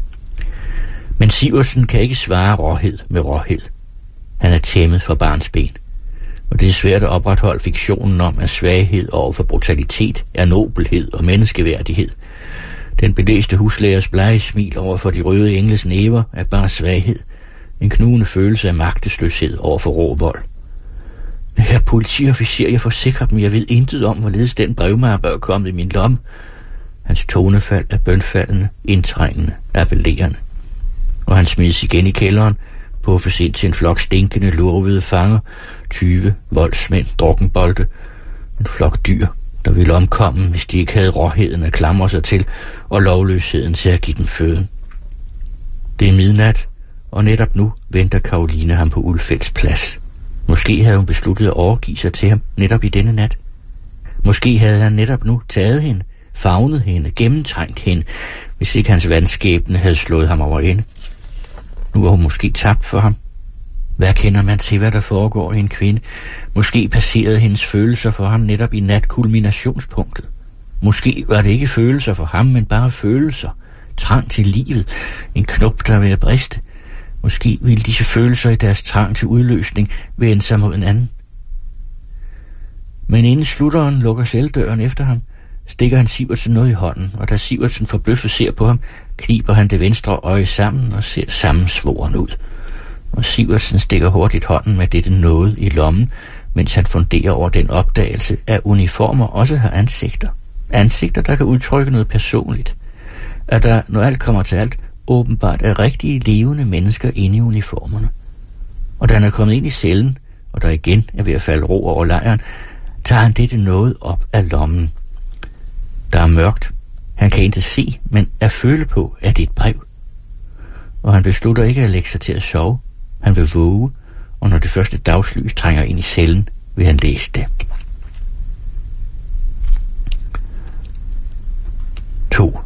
D: Men Sivertsen kan ikke svare råhed med råhed. Han er tæmmet fra barnsben, og det er svært at opretholde fiktionen om, at svaghed over for brutalitet er nobelhed og menneskeværdighed. Den belæste huslærers blege smil over for de røde engles næver er bare svaghed, en knugende følelse af magtesløshed over for rå vold. Herre politiofficer, jeg forsikrer dem, jeg ved intet om, hvorledes den brevmappe er kommet i min lomme. Hans tonefald er bønfaldende, indtrængende, appellerende. Og han smides igen i kælderen, puffes ind til en flok stinkende, lurvede fanger, tyve voldsmænd, drukkenbolde, en flok dyr, der ville omkomme, hvis de ikke havde råheden at klamre sig til, og lovløsheden til at give dem føden. Det er midnat, og netop nu venter Karoline ham på Ulfeldts plads. Måske havde hun besluttet at overgive sig til ham netop i denne nat. Måske havde han netop nu taget hende, favnet hende, gennemtrængt hende, hvis ikke hans vandskæbne havde slået ham over ende. Nu var hun måske tabt for ham. Hvad kender man til, hvad der foregår i en kvinde? Måske passerede hendes følelser for ham netop i natkulminationspunktet. Måske var det ikke følelser for ham, men bare følelser. Trang til livet. En knop, der ville briste. Måske ville disse følelser i deres trang til udløsning vende sig mod en anden. Men inden slutteren lukker celledøren efter ham, stikker han Sivertsen noget i hånden, og da Sivertsen forbløffet ser på ham, kniber han det venstre øje sammen og ser sammensvoren ud. Og Sivertsen stikker hurtigt hånden med dette noget i lommen, mens han funderer over den opdagelse, at uniformer også har ansigter. Ansigter, der kan udtrykke noget personligt. At der, når alt kommer til alt, åbenbart er rigtige levende mennesker inde i uniformerne. Og da han er kommet ind i cellen, og der igen er ved at falde ro over lejren, tager han dette noget op af lommen. Der er mørkt. Han kan ikke se, men at føle på, at det er et brev. Og han beslutter ikke at lægge sig til at sove. Han vil våge, og når det første dagslys trænger ind i cellen, vil han læse det. to.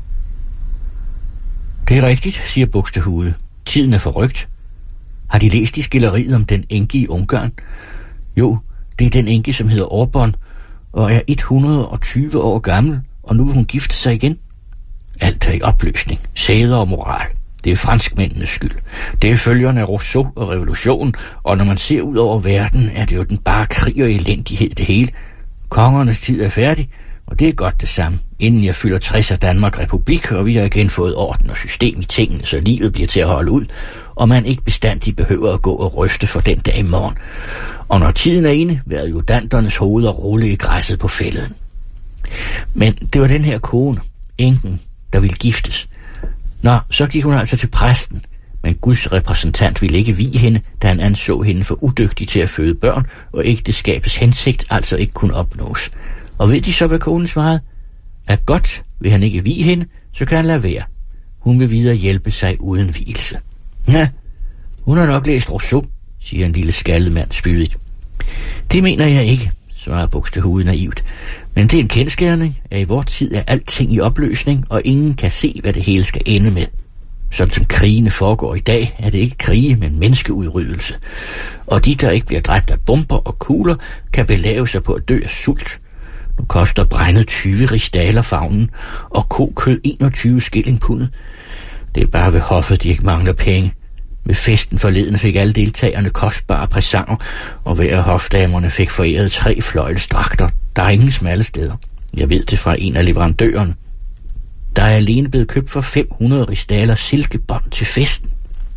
D: Det er rigtigt, siger Buxtehude. Tiden er forrygt. Har de læst i skilleriet om den enke i Ungarn? Jo, det er den enke, som hedder Orbon, og er et hundrede og tyve år gammel, og nu vil hun gifte sig igen. Alt er i opløsning. Sæder og moral. Det er franskmændenes skyld. Det er følgerne af Rousseau og revolutionen, og når man ser ud over verden, er det jo den bare krig og elendighed det hele. Kongernes tid er færdig, og det er godt det samme. Inden jeg fylder tres af Danmark republik, og vi har igen fået orden og system i tingene, så livet bliver til at holde ud, og man ikke bestandigt behøver at gå og ryste for den dag i morgen. Og når tiden er inde, vil adjutanternes hoveder rulle i græsset på fælleden. Men det var den her kone, enken, der ville giftes. Nå, så gik hun altså til præsten, men Guds repræsentant ville ikke vie hende, da han anså hende for udygtig til at føde børn, og ægteskabets hensigt altså ikke kunne opnås. Og ved de så, hvad konen svarede? At godt vil han ikke vie hende, så kan han lade være. Hun vil videre hjælpe sig uden hvilelse. Ja, hun har nok læst Rousseau, siger en lille skaldet mand spydigt. Det mener jeg ikke, svarer Buxtehude naivt. Men det er en kendsgerning, at i vor tid er alting i opløsning, og ingen kan se, hvad det hele skal ende med. Sådan som krigene foregår i dag, er det ikke krige, men menneskeudryddelse. Og de, der ikke bliver dræbt af bomber og kugler, kan belave sig på at dø af sult. Nu koster brændet tyve rigsdaler favnen, og kokød enogtyve skilling pundet. Det er bare ved hoffet, de ikke mangler penge. Ved festen forleden fik alle deltagerne kostbare præsanger, og hver af hofdamerne fik foræret tre fløjlsdragter. Der er ingen smalle steder. Jeg ved det fra en af leverandørerne. Der er alene blevet købt for fem hundrede rigsdaler silkebånd til festen.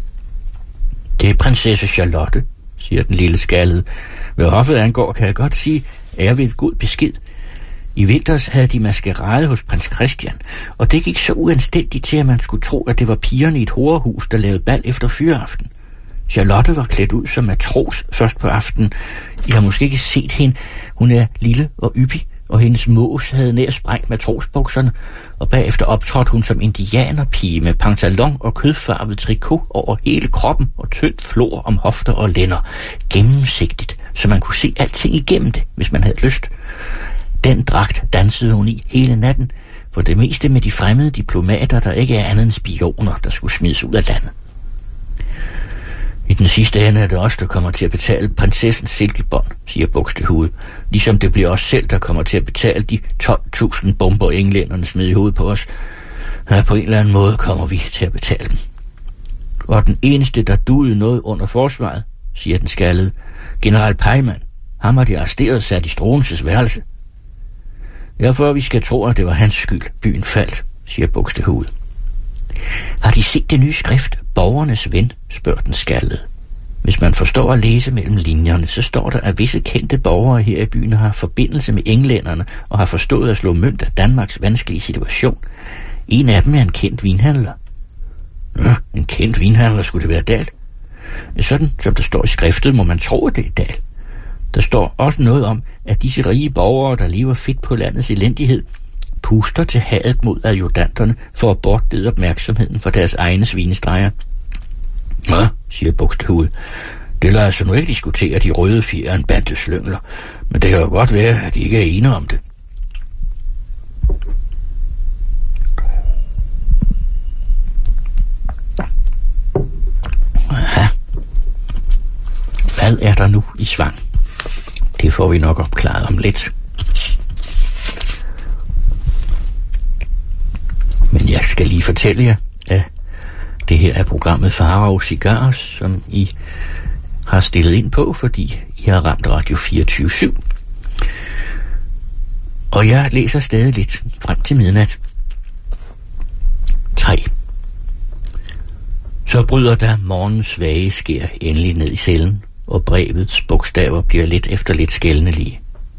D: Det er prinsesse Charlotte, siger den lille skaldede. Hvad hoffet angår, kan jeg godt sige, at jeg ved et god besked. I vinters havde de maskerade hos prins Christian, og det gik så uanstændigt til, at man skulle tro, at det var pigerne i et horehus, der lavede bal efter fyraften. Charlotte var klædt ud som matros først på aftenen. I har måske ikke set hende. Hun er lille og yppig, og hendes mås havde nær sprængt matrosbukserne, og bagefter optrådte hun som indianerpige med pantalon og kødfarvet trikot over hele kroppen og tyndt flor om hofter og lænder, gennemsigtigt, så man kunne se alting igennem det, hvis man havde lyst. Den dragt dansede hun i hele natten, for det meste med de fremmede diplomater, der ikke er andet end spioner, der skulle smides ud af landet. I den sidste ende er det os, der kommer til at betale prinsessens silkebånd, siger Buxtehude, ligesom det bliver os selv, der kommer til at betale de tolv tusind bomber, englænderne smed i hovedet på os. Ja, på en eller anden måde kommer vi til at betale dem. Og den eneste, der duede noget under forsvaret, siger den skaldede, general Peimann. Ham har de arresteret og sat i Struensees værelse. Derfor vi skal tro, at det var hans skyld, byen faldt, siger Buxtehude. Har de set det nye skrift, Borgernes Ven, spørger den skaldede. Hvis man forstår at læse mellem linjerne, så står der, at visse kendte borgere her i byen har forbindelse med englænderne og har forstået at slå mønt af Danmarks vanskelige situation. En af dem er en kendt vinhandler. Nå, en kendt vinhandler, skulle det være Dahl? Sådan som der står i skriftet, må man tro, at det er Dahl. Der står også noget om, at disse rige borgere, der lever fedt på landets elendighed, puster til hadet mod adjudanterne for at bortlede opmærksomheden fra deres egne svinestreger. Nå, siger Buxtehude. Det lader sig nu ikke diskutere, de røde fjer en bande slyngler, men det kan jo godt være, at de ikke er enige om det. Aha. Hvad er der nu i svang? Det får vi nok opklaret om lidt. Men jeg skal lige fortælle jer, at det her er programmet Farao Cigarer, som I har stillet ind på, fordi I har ramt Radio fireogtyve syv. Og jeg læser stadig lidt frem til midnat. tre. Så bryder der morgens svage skær endelig ned i cellen, og brevets bogstaver bliver lidt efter lidt skælnelige.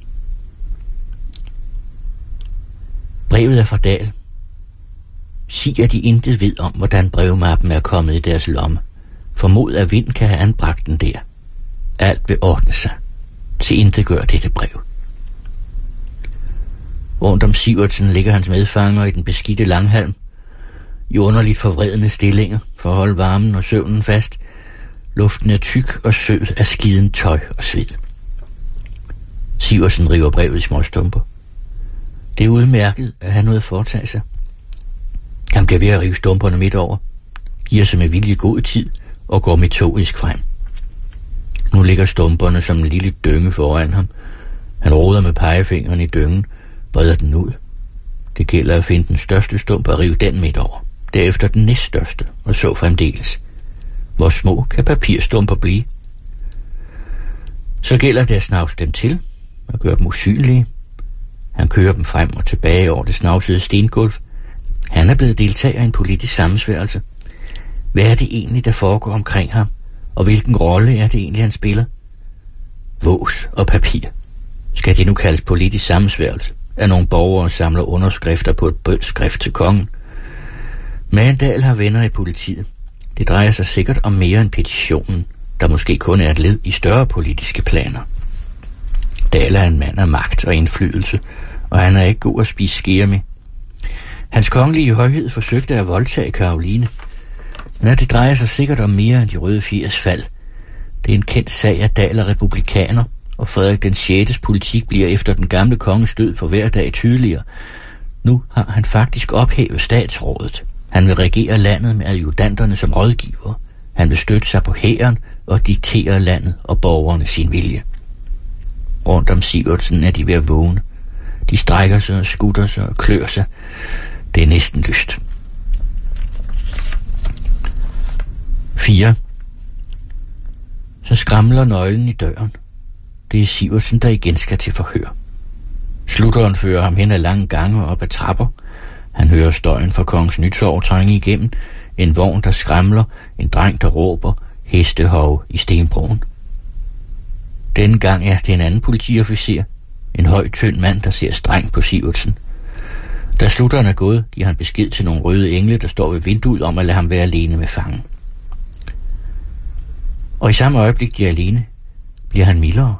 D: Brevet er fra Dahl. Sig, at de intet ved om, hvordan brevmappen er kommet i deres lomme. Formod at vind kan have anbragt den der. Alt vil ordne sig. Til intet gør dette brev. Rundt om Sivertsen ligger hans medfanger i den beskidte langhalm. I underligt forvredende stillinger for at holde varmen og søvnen fast. Luften er tyk og sød af skiden tøj og sved. Sivertsen river brevet i småstumper. Det er udmærket at have noget at foretage sig. Han bliver ved at rive stumperne midt over, giver sig med vilje god tid og går metodisk frem. Nu ligger stumperne som en lille dynge foran ham. Han roder med pegefingeren i dyngen, breder den ud. Det gælder at finde den største stump og rive den midt over. Derefter den næststørste, og så fremdeles. Hvor små kan papirstumper blive? Så gælder det at snavse dem til og gøre dem usynlige. Han kører dem frem og tilbage over det snavsede stengulv. Han er blevet deltager i en politisk sammensværgelse. Hvad er det egentlig, der foregår omkring ham? Og hvilken rolle er det egentlig, han spiller? Vås og papir. Skal det nu kaldes politisk sammensværgelse? At nogle borgere samler underskrifter på et bødskrift til kongen? Mandal har venner i politiet. Det drejer sig sikkert om mere end petitionen, der måske kun er et led i større politiske planer. Dahl er en mand af magt og indflydelse, og han er ikke god at spise skære med. Hans kongelige højhed forsøgte at voldtage Karoline, men det drejer sig sikkert om mere end de røde firs fald. Det er en kendt sag, at Dahl er republikaner, og Frederik den sjette politik bliver efter den gamle konges død for hver dag tydeligere. Nu har han faktisk ophævet statsrådet. Han vil regere landet med adjudanterne som rådgiver. Han vil støtte sig på hæren og diktere landet og borgerne sin vilje. Rundt om Sivertsen er de ved at vågne. De strækker sig og skutter sig og klør sig. Det er næsten lyst. fire. Så skramler nøglen i døren. Det er Sivertsen, der igen skal til forhør. Slutteren fører ham hen ad lange gange og op ad trapper. Han hører støjen fra kongens nytår trænge igennem. En vogn, der skramler. En dreng, der råber. Hestehove i stenbroen. Denne gang er det en anden politiofficer. En høj, tynd mand, der ser strengt på Sivertsen. Da slutteren er gået, giver han besked til nogle røde engle, der står ved vinduet om at lade ham være alene med fangen. Og i samme øjeblik, de er alene, bliver han mildere.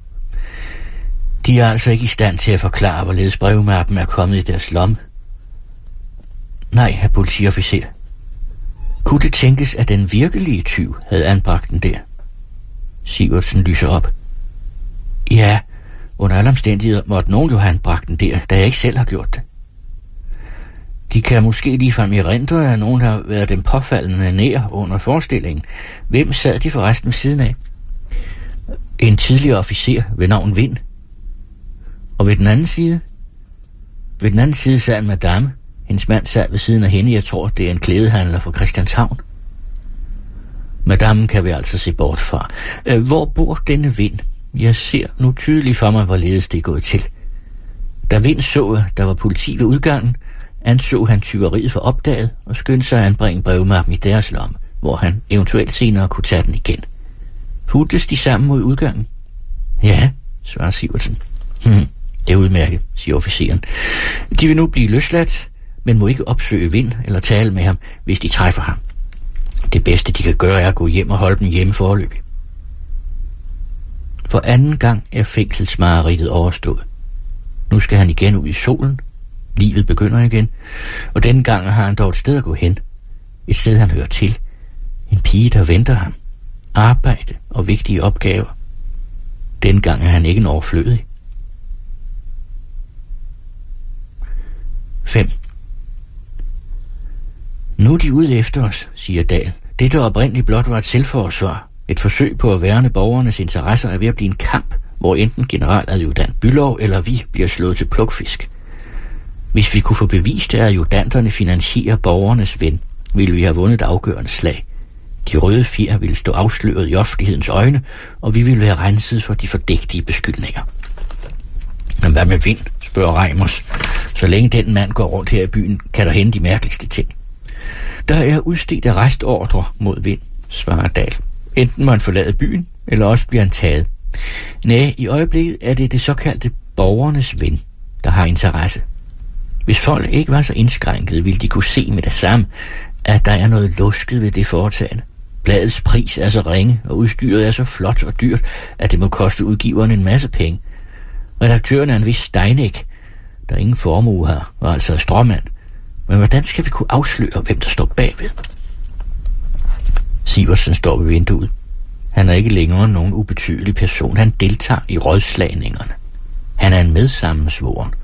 D: De er altså ikke i stand til at forklare, hvorledes brevmappen er kommet i deres lomme. Nej, herr politiofficer. Kunne det tænkes, at den virkelige tyv havde anbragt den der? Sivertsen lyser op. Ja, under alle omstændigheder måtte nogen jo have anbragt den der, da jeg ikke selv har gjort det. De kan måske ligefrem erindre, at nogen har været dem påfaldende nær under forestillingen. Hvem sad de forresten ved siden af? En tidligere officer ved navn Vind. Og ved den anden side? Ved den anden side sad en madame. Hendes mand sad ved siden af hende. Jeg tror, det er en klædehandler fra Christianshavn. Madammen kan vi altså se bort fra. Hvor bor denne Vind? Jeg ser nu tydeligt for mig, hvorledes det er gået til. Da Vind så, at der var politi ved udgangen, anså han tyveriet for opdaget og skyndte sig at anbringe brevmappen i deres lomme, hvor han eventuelt senere kunne tage den igen. Fulgtes de sammen mod udgangen? Ja, svarer Sivertsen. Hm, det er udmærket, siger officeren. De vil nu blive løsladt, men må ikke opsøge Vind eller tale med ham, hvis de træffer ham. Det bedste, de kan gøre, er at gå hjem og holde dem hjemme foreløbig. For anden gang er fængselsmareridtet overstået. Nu skal han igen ud i solen. Livet begynder igen, og denne gang har han dog et sted at gå hen. Et sted, han hører til. En pige, der venter ham. Arbejde og vigtige opgaver. Denne gang er han ikke en overflødig. fem. Nu er de ude efter os, siger Dahl. Det, der oprindeligt blot var et selvforsvar. Et forsøg på at værne borgernes interesser er ved at blive en kamp, hvor enten generaladjudant Bülow eller vi bliver slået til plukfisk. Hvis vi kunne få bevist, at adjudanterne finansierer borgernes ven, ville vi have vundet et afgørende slag. De røde fjer ville stå afsløret i offentlighedens øjne, og vi ville være renset for de fordægtige beskyldninger. Men hvad med Vind, spørger Reimers. Så længe den mand går rundt her i byen, kan der hænde de mærkeligste ting. Der er udstedt arrestordre mod Vind, svarer Dahl. Enten må han forlade byen, eller også bliver han taget. Næh, i øjeblikket er det det såkaldte borgernes ven, der har interesse. Hvis folk ikke var så indskrænket, ville de kunne se med det samme, at der er noget lusket ved det foretagende. Bladets pris er så ringe, og udstyret er så flot og dyrt, at det må koste udgiveren en masse penge. Redaktøren er en vis Steinek, der ingen formue har, og altså er stråmand. Men hvordan skal vi kunne afsløre, hvem der står bagved? Sivertsen står ved vinduet. Han er ikke længere nogen ubetydelig person. Han deltager i rådslagningerne. Han er en medsammensvoren.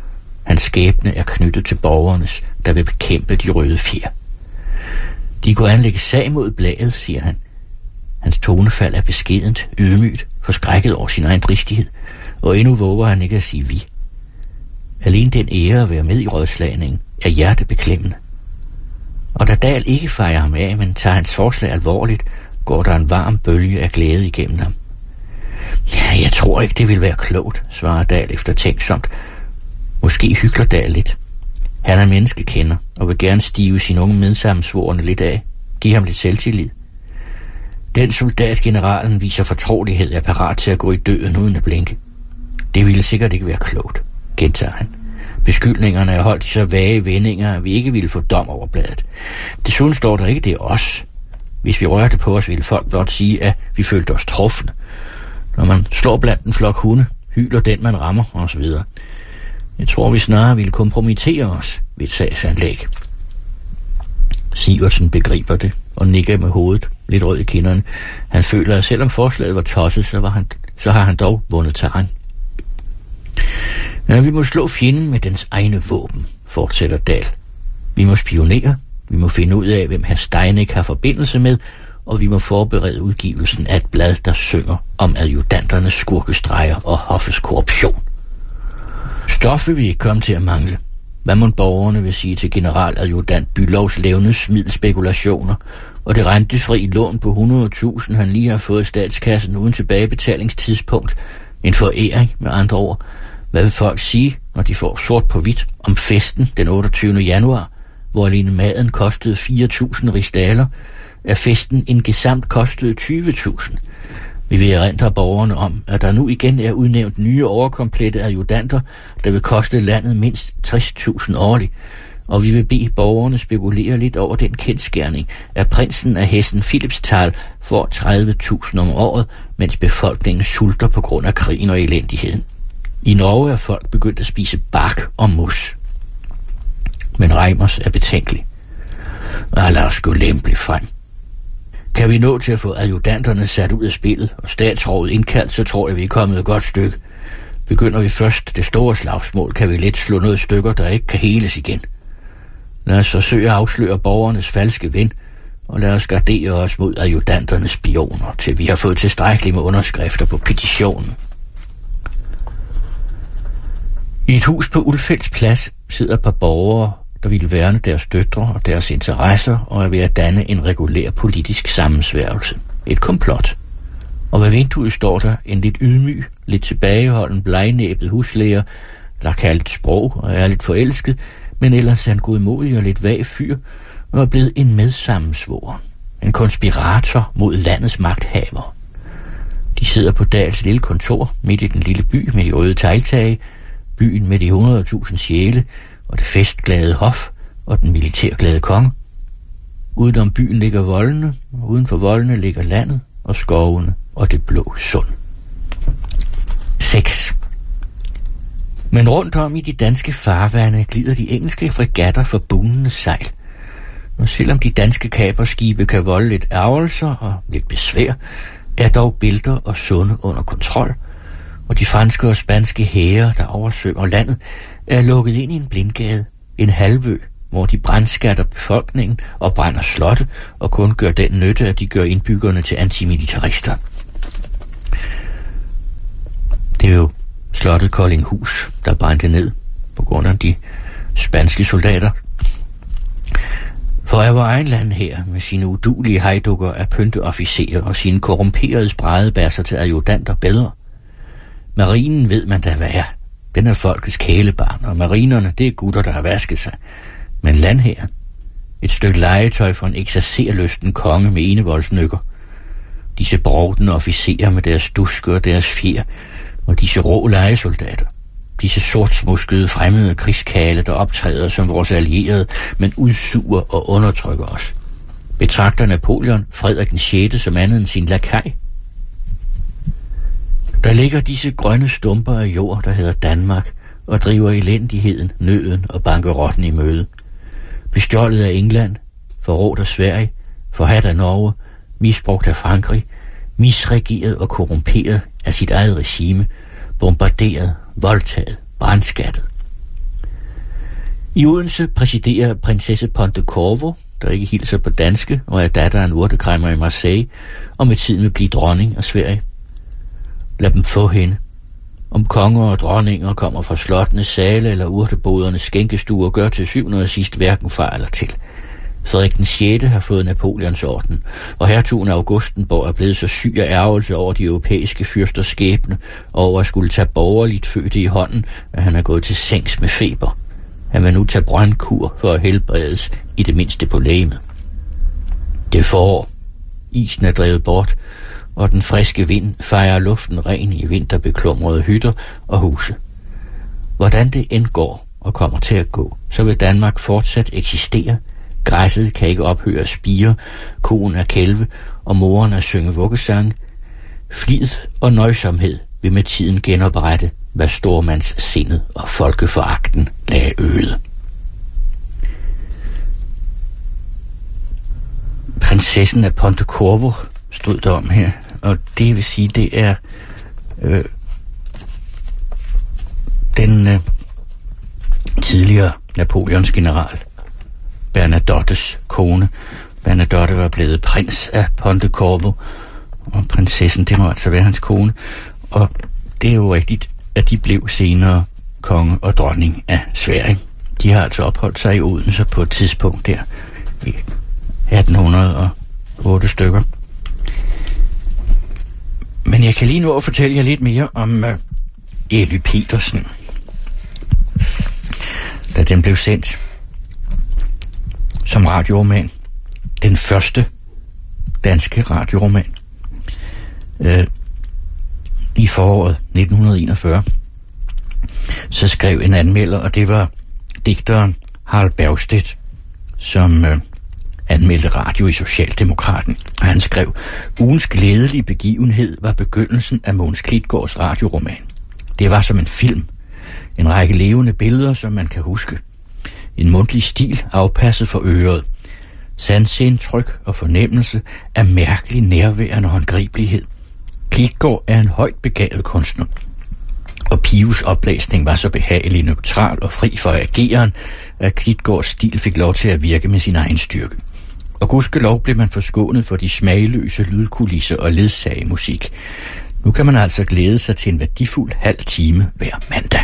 D: Hans skæbne er knyttet til borgernes, der vil bekæmpe de røde fjer. De kunne anlægge sag mod bladet, siger han. Hans tonefald er beskedent, ydmygt, forskrækket over sin egen dristighed, og endnu våger han ikke at sige vi. Alene den ære at være med i rådslagningen er hjertebeklemmende. Og da Dahl ikke fejrer ham af, men tager hans forslag alvorligt, går der en varm bølge af glæde igennem ham. Ja, jeg tror ikke, det vil være klogt, svarer Dahl eftertænksomt. Måske hykler Dahl lidt. Han er menneskekender og vil gerne stive sin unge medsammensvorene lidt af. Giv ham lidt selvtillid. Den soldat, generalen viser fortrolighed, er parat til at gå i døden uden at blinke. Det ville sikkert ikke være klogt, gentager han. Beskyldningerne er holdt i så vage vendinger, at vi ikke ville få dom over bladet. Desuden står der ikke, det er os. Hvis vi rørte på os, ville folk blot sige, at vi følte os truffende. Når man slår blandt en flok hunde, hyler den, man rammer, osv. Jeg tror, vi snarere ville kompromittere os ved et sagsanlæg. Sivertsen begriber det og nikker med hovedet, lidt rød i kinderne. Han føler, at selvom forslaget var tosset, så, var han, så har han dog vundet terræn. Ja, vi må slå fjenden med dens egne våben, fortsætter Dahl. Vi må spionere, vi må finde ud af, hvem herr Steinek har forbindelse med, og vi må forberede udgivelsen af et blad, der synger om adjutanternes skurkestreger og hoffets korruption. Stof vil vi ikke komme til at mangle. Hvad må borgerne vil sige til generaladjutant Bülows levnedsmiddelspekulationer og det rentefri lån på hundrede tusind, han lige har fået statskassen uden tilbagebetalingstidspunkt? En foræring med andre ord. Hvad vil folk sige, når de får sort på hvidt om festen den otteogtyvende januar, hvor alene maden kostede fire tusind rigsdaler, at festen en gesamt kostede tyve tusind? Vi vil erindre borgerne om, at der nu igen er udnævnt nye overkomplette adjutanter, der vil koste landet mindst tres tusind årligt, og vi vil bede borgerne spekulere lidt over den kendsgerning, at prinsen af Hessen Philipsthal får tredive tusind om året, mens befolkningen sulter på grund af krigen og elendigheden. I Norge er folk begyndt at spise bark og mus. Men Reimers er betænkelig. Og lad os gå lempeligt frem. Kan vi nå til at få adjutanterne sat ud af spillet og statsrådet indkaldt, så tror jeg, vi er kommet et godt stykke. Begynder vi først det store slagsmål, kan vi let slå noget stykker, der ikke kan heles igen. Lad os forsøge at afsløre borgernes falske ven, og lad os gardere os mod adjutanternes spioner, til vi har fået tilstrækkeligt med underskrifter på petitionen. I et hus på Ulfeldts Plads sidder et par borgere, der ville værne deres døtre og deres interesser og er ved at danne en regulær politisk sammensværgelse. Et komplot. Og ved vinduet står der en lidt ydmyg, lidt tilbageholden, blegnæbet huslæger, der kan lidt sprog og er lidt forelsket, men ellers er en godmodig og lidt vag fyr, og er blevet en medsammensvoren. En konspirator mod landets magthaver. De sidder på Dahls lille kontor midt i den lille by med de røde tegltage, byen med de hundrede tusind sjæle, og det festglade hof og den militærglade konge. Udenom byen ligger voldene, og uden for voldene ligger landet og skovene og det blå sund. seks. Men rundt om i de danske farvande glider de engelske fregatter for bunende sejl. Og selvom de danske kaperskibe kan volde lidt ærgelser og lidt besvær, er dog Bælter og Sunde under kontrol, og de franske og spanske hære, der oversvømmer landet, er lukket ind i en blindgade, en halvø, hvor de brandskatter befolkningen og brænder slotte, og kun gør den nytte, at de gør indbyggerne til antimilitarister. Det er jo slottet Koldinghus, der brændte ned på grund af de spanske soldater. For er vor egen land her, med sine udulige hejdukker af pynteofficerer og sine korrumperede spredebærser til adjutanter bedre. Marinen ved man da hvad er. Den er folkets kælebarn, og marinerne, det er gutter, der har vasket sig. Men landhæren, et stykke legetøj for en eksercerlysten konge med enevoldsnykker. Disse brovdende officerer med deres duske og deres fjer, og disse rå legesoldater. Disse sortsmuskede fremmede krigskale, der optræder som vores allierede, men udsuger og undertrykker os. Betragter Napoleon Frederik den sjette som andet end sin lakaj? Der ligger disse grønne stumper af jord, der hedder Danmark, og driver elendigheden, nøden og bankerotten i møde. Bestjålet af England, forrådt af Sverige, forhat af Norge, misbrugt af Frankrig, misregeret og korrumperet af sit eget regime, bombarderet, voldtaget, brandskattet. I Odense præsiderer prinsesse Ponte-Corvo, der ikke hilser på danske, og er datter af en urtekræmmer i Marseille, og med tiden vil blive dronning af Sverige. Lad dem få hende. Om konger og dronninger kommer fra slottenes sale eller urtebodernes skænkestuer, gør til syvende og sidst hverken far eller til. Frederik den sjette har fået Napoleons orden, og hertugen af Augustenborg er blevet så syg af ærgelse over de europæiske fyrsters skæbne, og over at skulle tage borgerligt fødte i hånden, at han er gået til sengs med feber. Han vil nu tage brandkur for at helbredes, i det mindste på legemet. Det er forår. Isen er drevet bort, og den friske vind fejrer luften ren i vinterbeklumrede hytter og huse. Hvordan det end går og kommer til at gå, så vil Danmark fortsat eksistere. Græsset kan ikke ophøre at spire, koen er kælve, og moren at synge vuggesang. Flid og nøjsomhed vil med tiden genoprette, hvad stormands sindet og folkeforagten lagde øde. Prinsessen af Ponte-Corvo stod der om her, og det vil sige, det er øh, den øh, tidligere Napoleons general Bernadottes kone. Bernadotte var blevet prins af Ponte-Corvo, og prinsessen, det må altså være hans kone, og det er jo rigtigt, at de blev senere konge og dronning af Sverige. De har altså opholdt sig i Odense på et tidspunkt der i atten hundrede og otte stykker. Men jeg kan lige nu fortælle jer lidt mere om uh, Elly Petersen. Da den blev sendt som radioroman, den første danske radioroman, uh, i foråret nitten enogfyrre, så skrev en anmelder, og det var digteren Harald Bergstedt, som øh, anmeldte radio i Socialdemokraten. Og han skrev, ugens glædelige begivenhed var begyndelsen af Mogens Klitgaards radioroman. Det var som en film. En række levende billeder, som man kan huske. En mundtlig stil afpasset for øret. Sansindtryk og fornemmelse af mærkelig nærværende håndgribelighed. Klitgaard er en højt begavet kunstner, og Pius oplæsning var så behagelig, neutral og fri for ageren, at Klitgaards stil fik lov til at virke med sin egen styrke. Og gudskelov blev man forskånet for de smagløse lydkulisser og ledsagemusik. Nu kan man altså glæde sig til en værdifuld halv time hver mandag.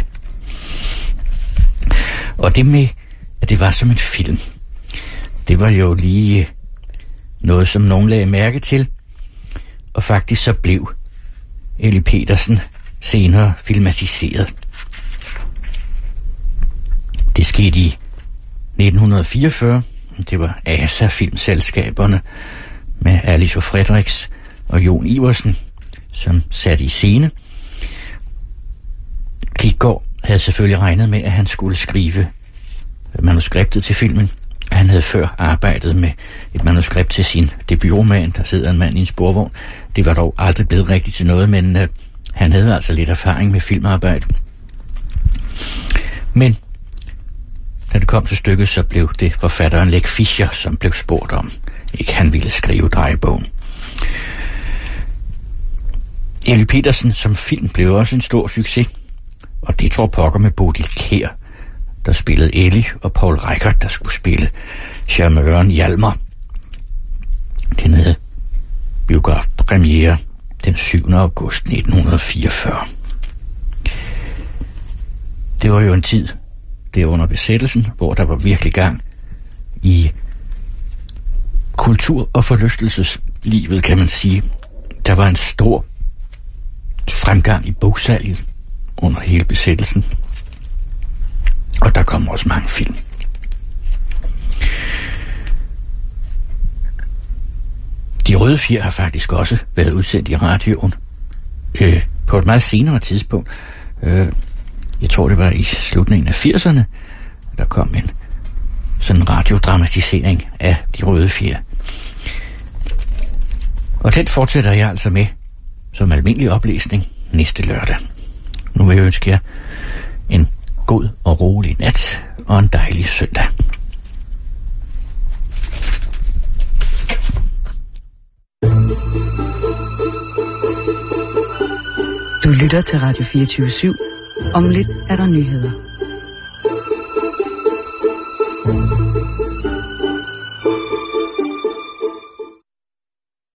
D: Og det med, at det var som en film, det var jo lige noget, som nogen lagde mærke til, og faktisk så blev Elly Petersen senere filmatiseret. Det skete i nitten fireogfyrre. Det var A S A-filmselskaberne med Alice Fredericks og Jon Iversen, som satte i scene. Klitgaard havde selvfølgelig regnet med, at han skulle skrive manuskriptet til filmen. Han havde før arbejdet med et manuskript til sin debutroman, Der sidder en mand i en sporvogn. Det var dog aldrig blevet rigtigt til noget, men øh, han havde altså lidt erfaring med filmarbejde. Men da det kom til stykket, så blev det forfatteren Leck Fischer, som blev spurgt om. Ikke han ville skrive drejebogen. Elly Petersen som film blev også en stor succes, og det tror pokker med Bodil Kjær, der spillede Elly, og Paul Reichert, der skulle spille charmøren Hjalmar. Den havde biografpremiere den syvende august nitten fireogfyrre. Det var jo en tid, det under besættelsen, hvor der var virkelig gang i kultur- og forlystelseslivet, kan man sige. Der var en stor fremgang i bogsalget under hele besættelsen. Og der kom også mange film. De Røde Fjer har faktisk også været udsendt i radioen øh, på et meget senere tidspunkt. Øh, jeg tror, det var i slutningen af firserne, der kom en sådan en radiodramatisering af De Røde Fjer. Og den fortsætter jeg altså med som almindelig oplæsning næste lørdag. Nu vil jeg ønske jer en god og rolig nat og en dejlig søndag.
A: Du lytter til Radio fireogtyve syv. Om lidt er der nyheder.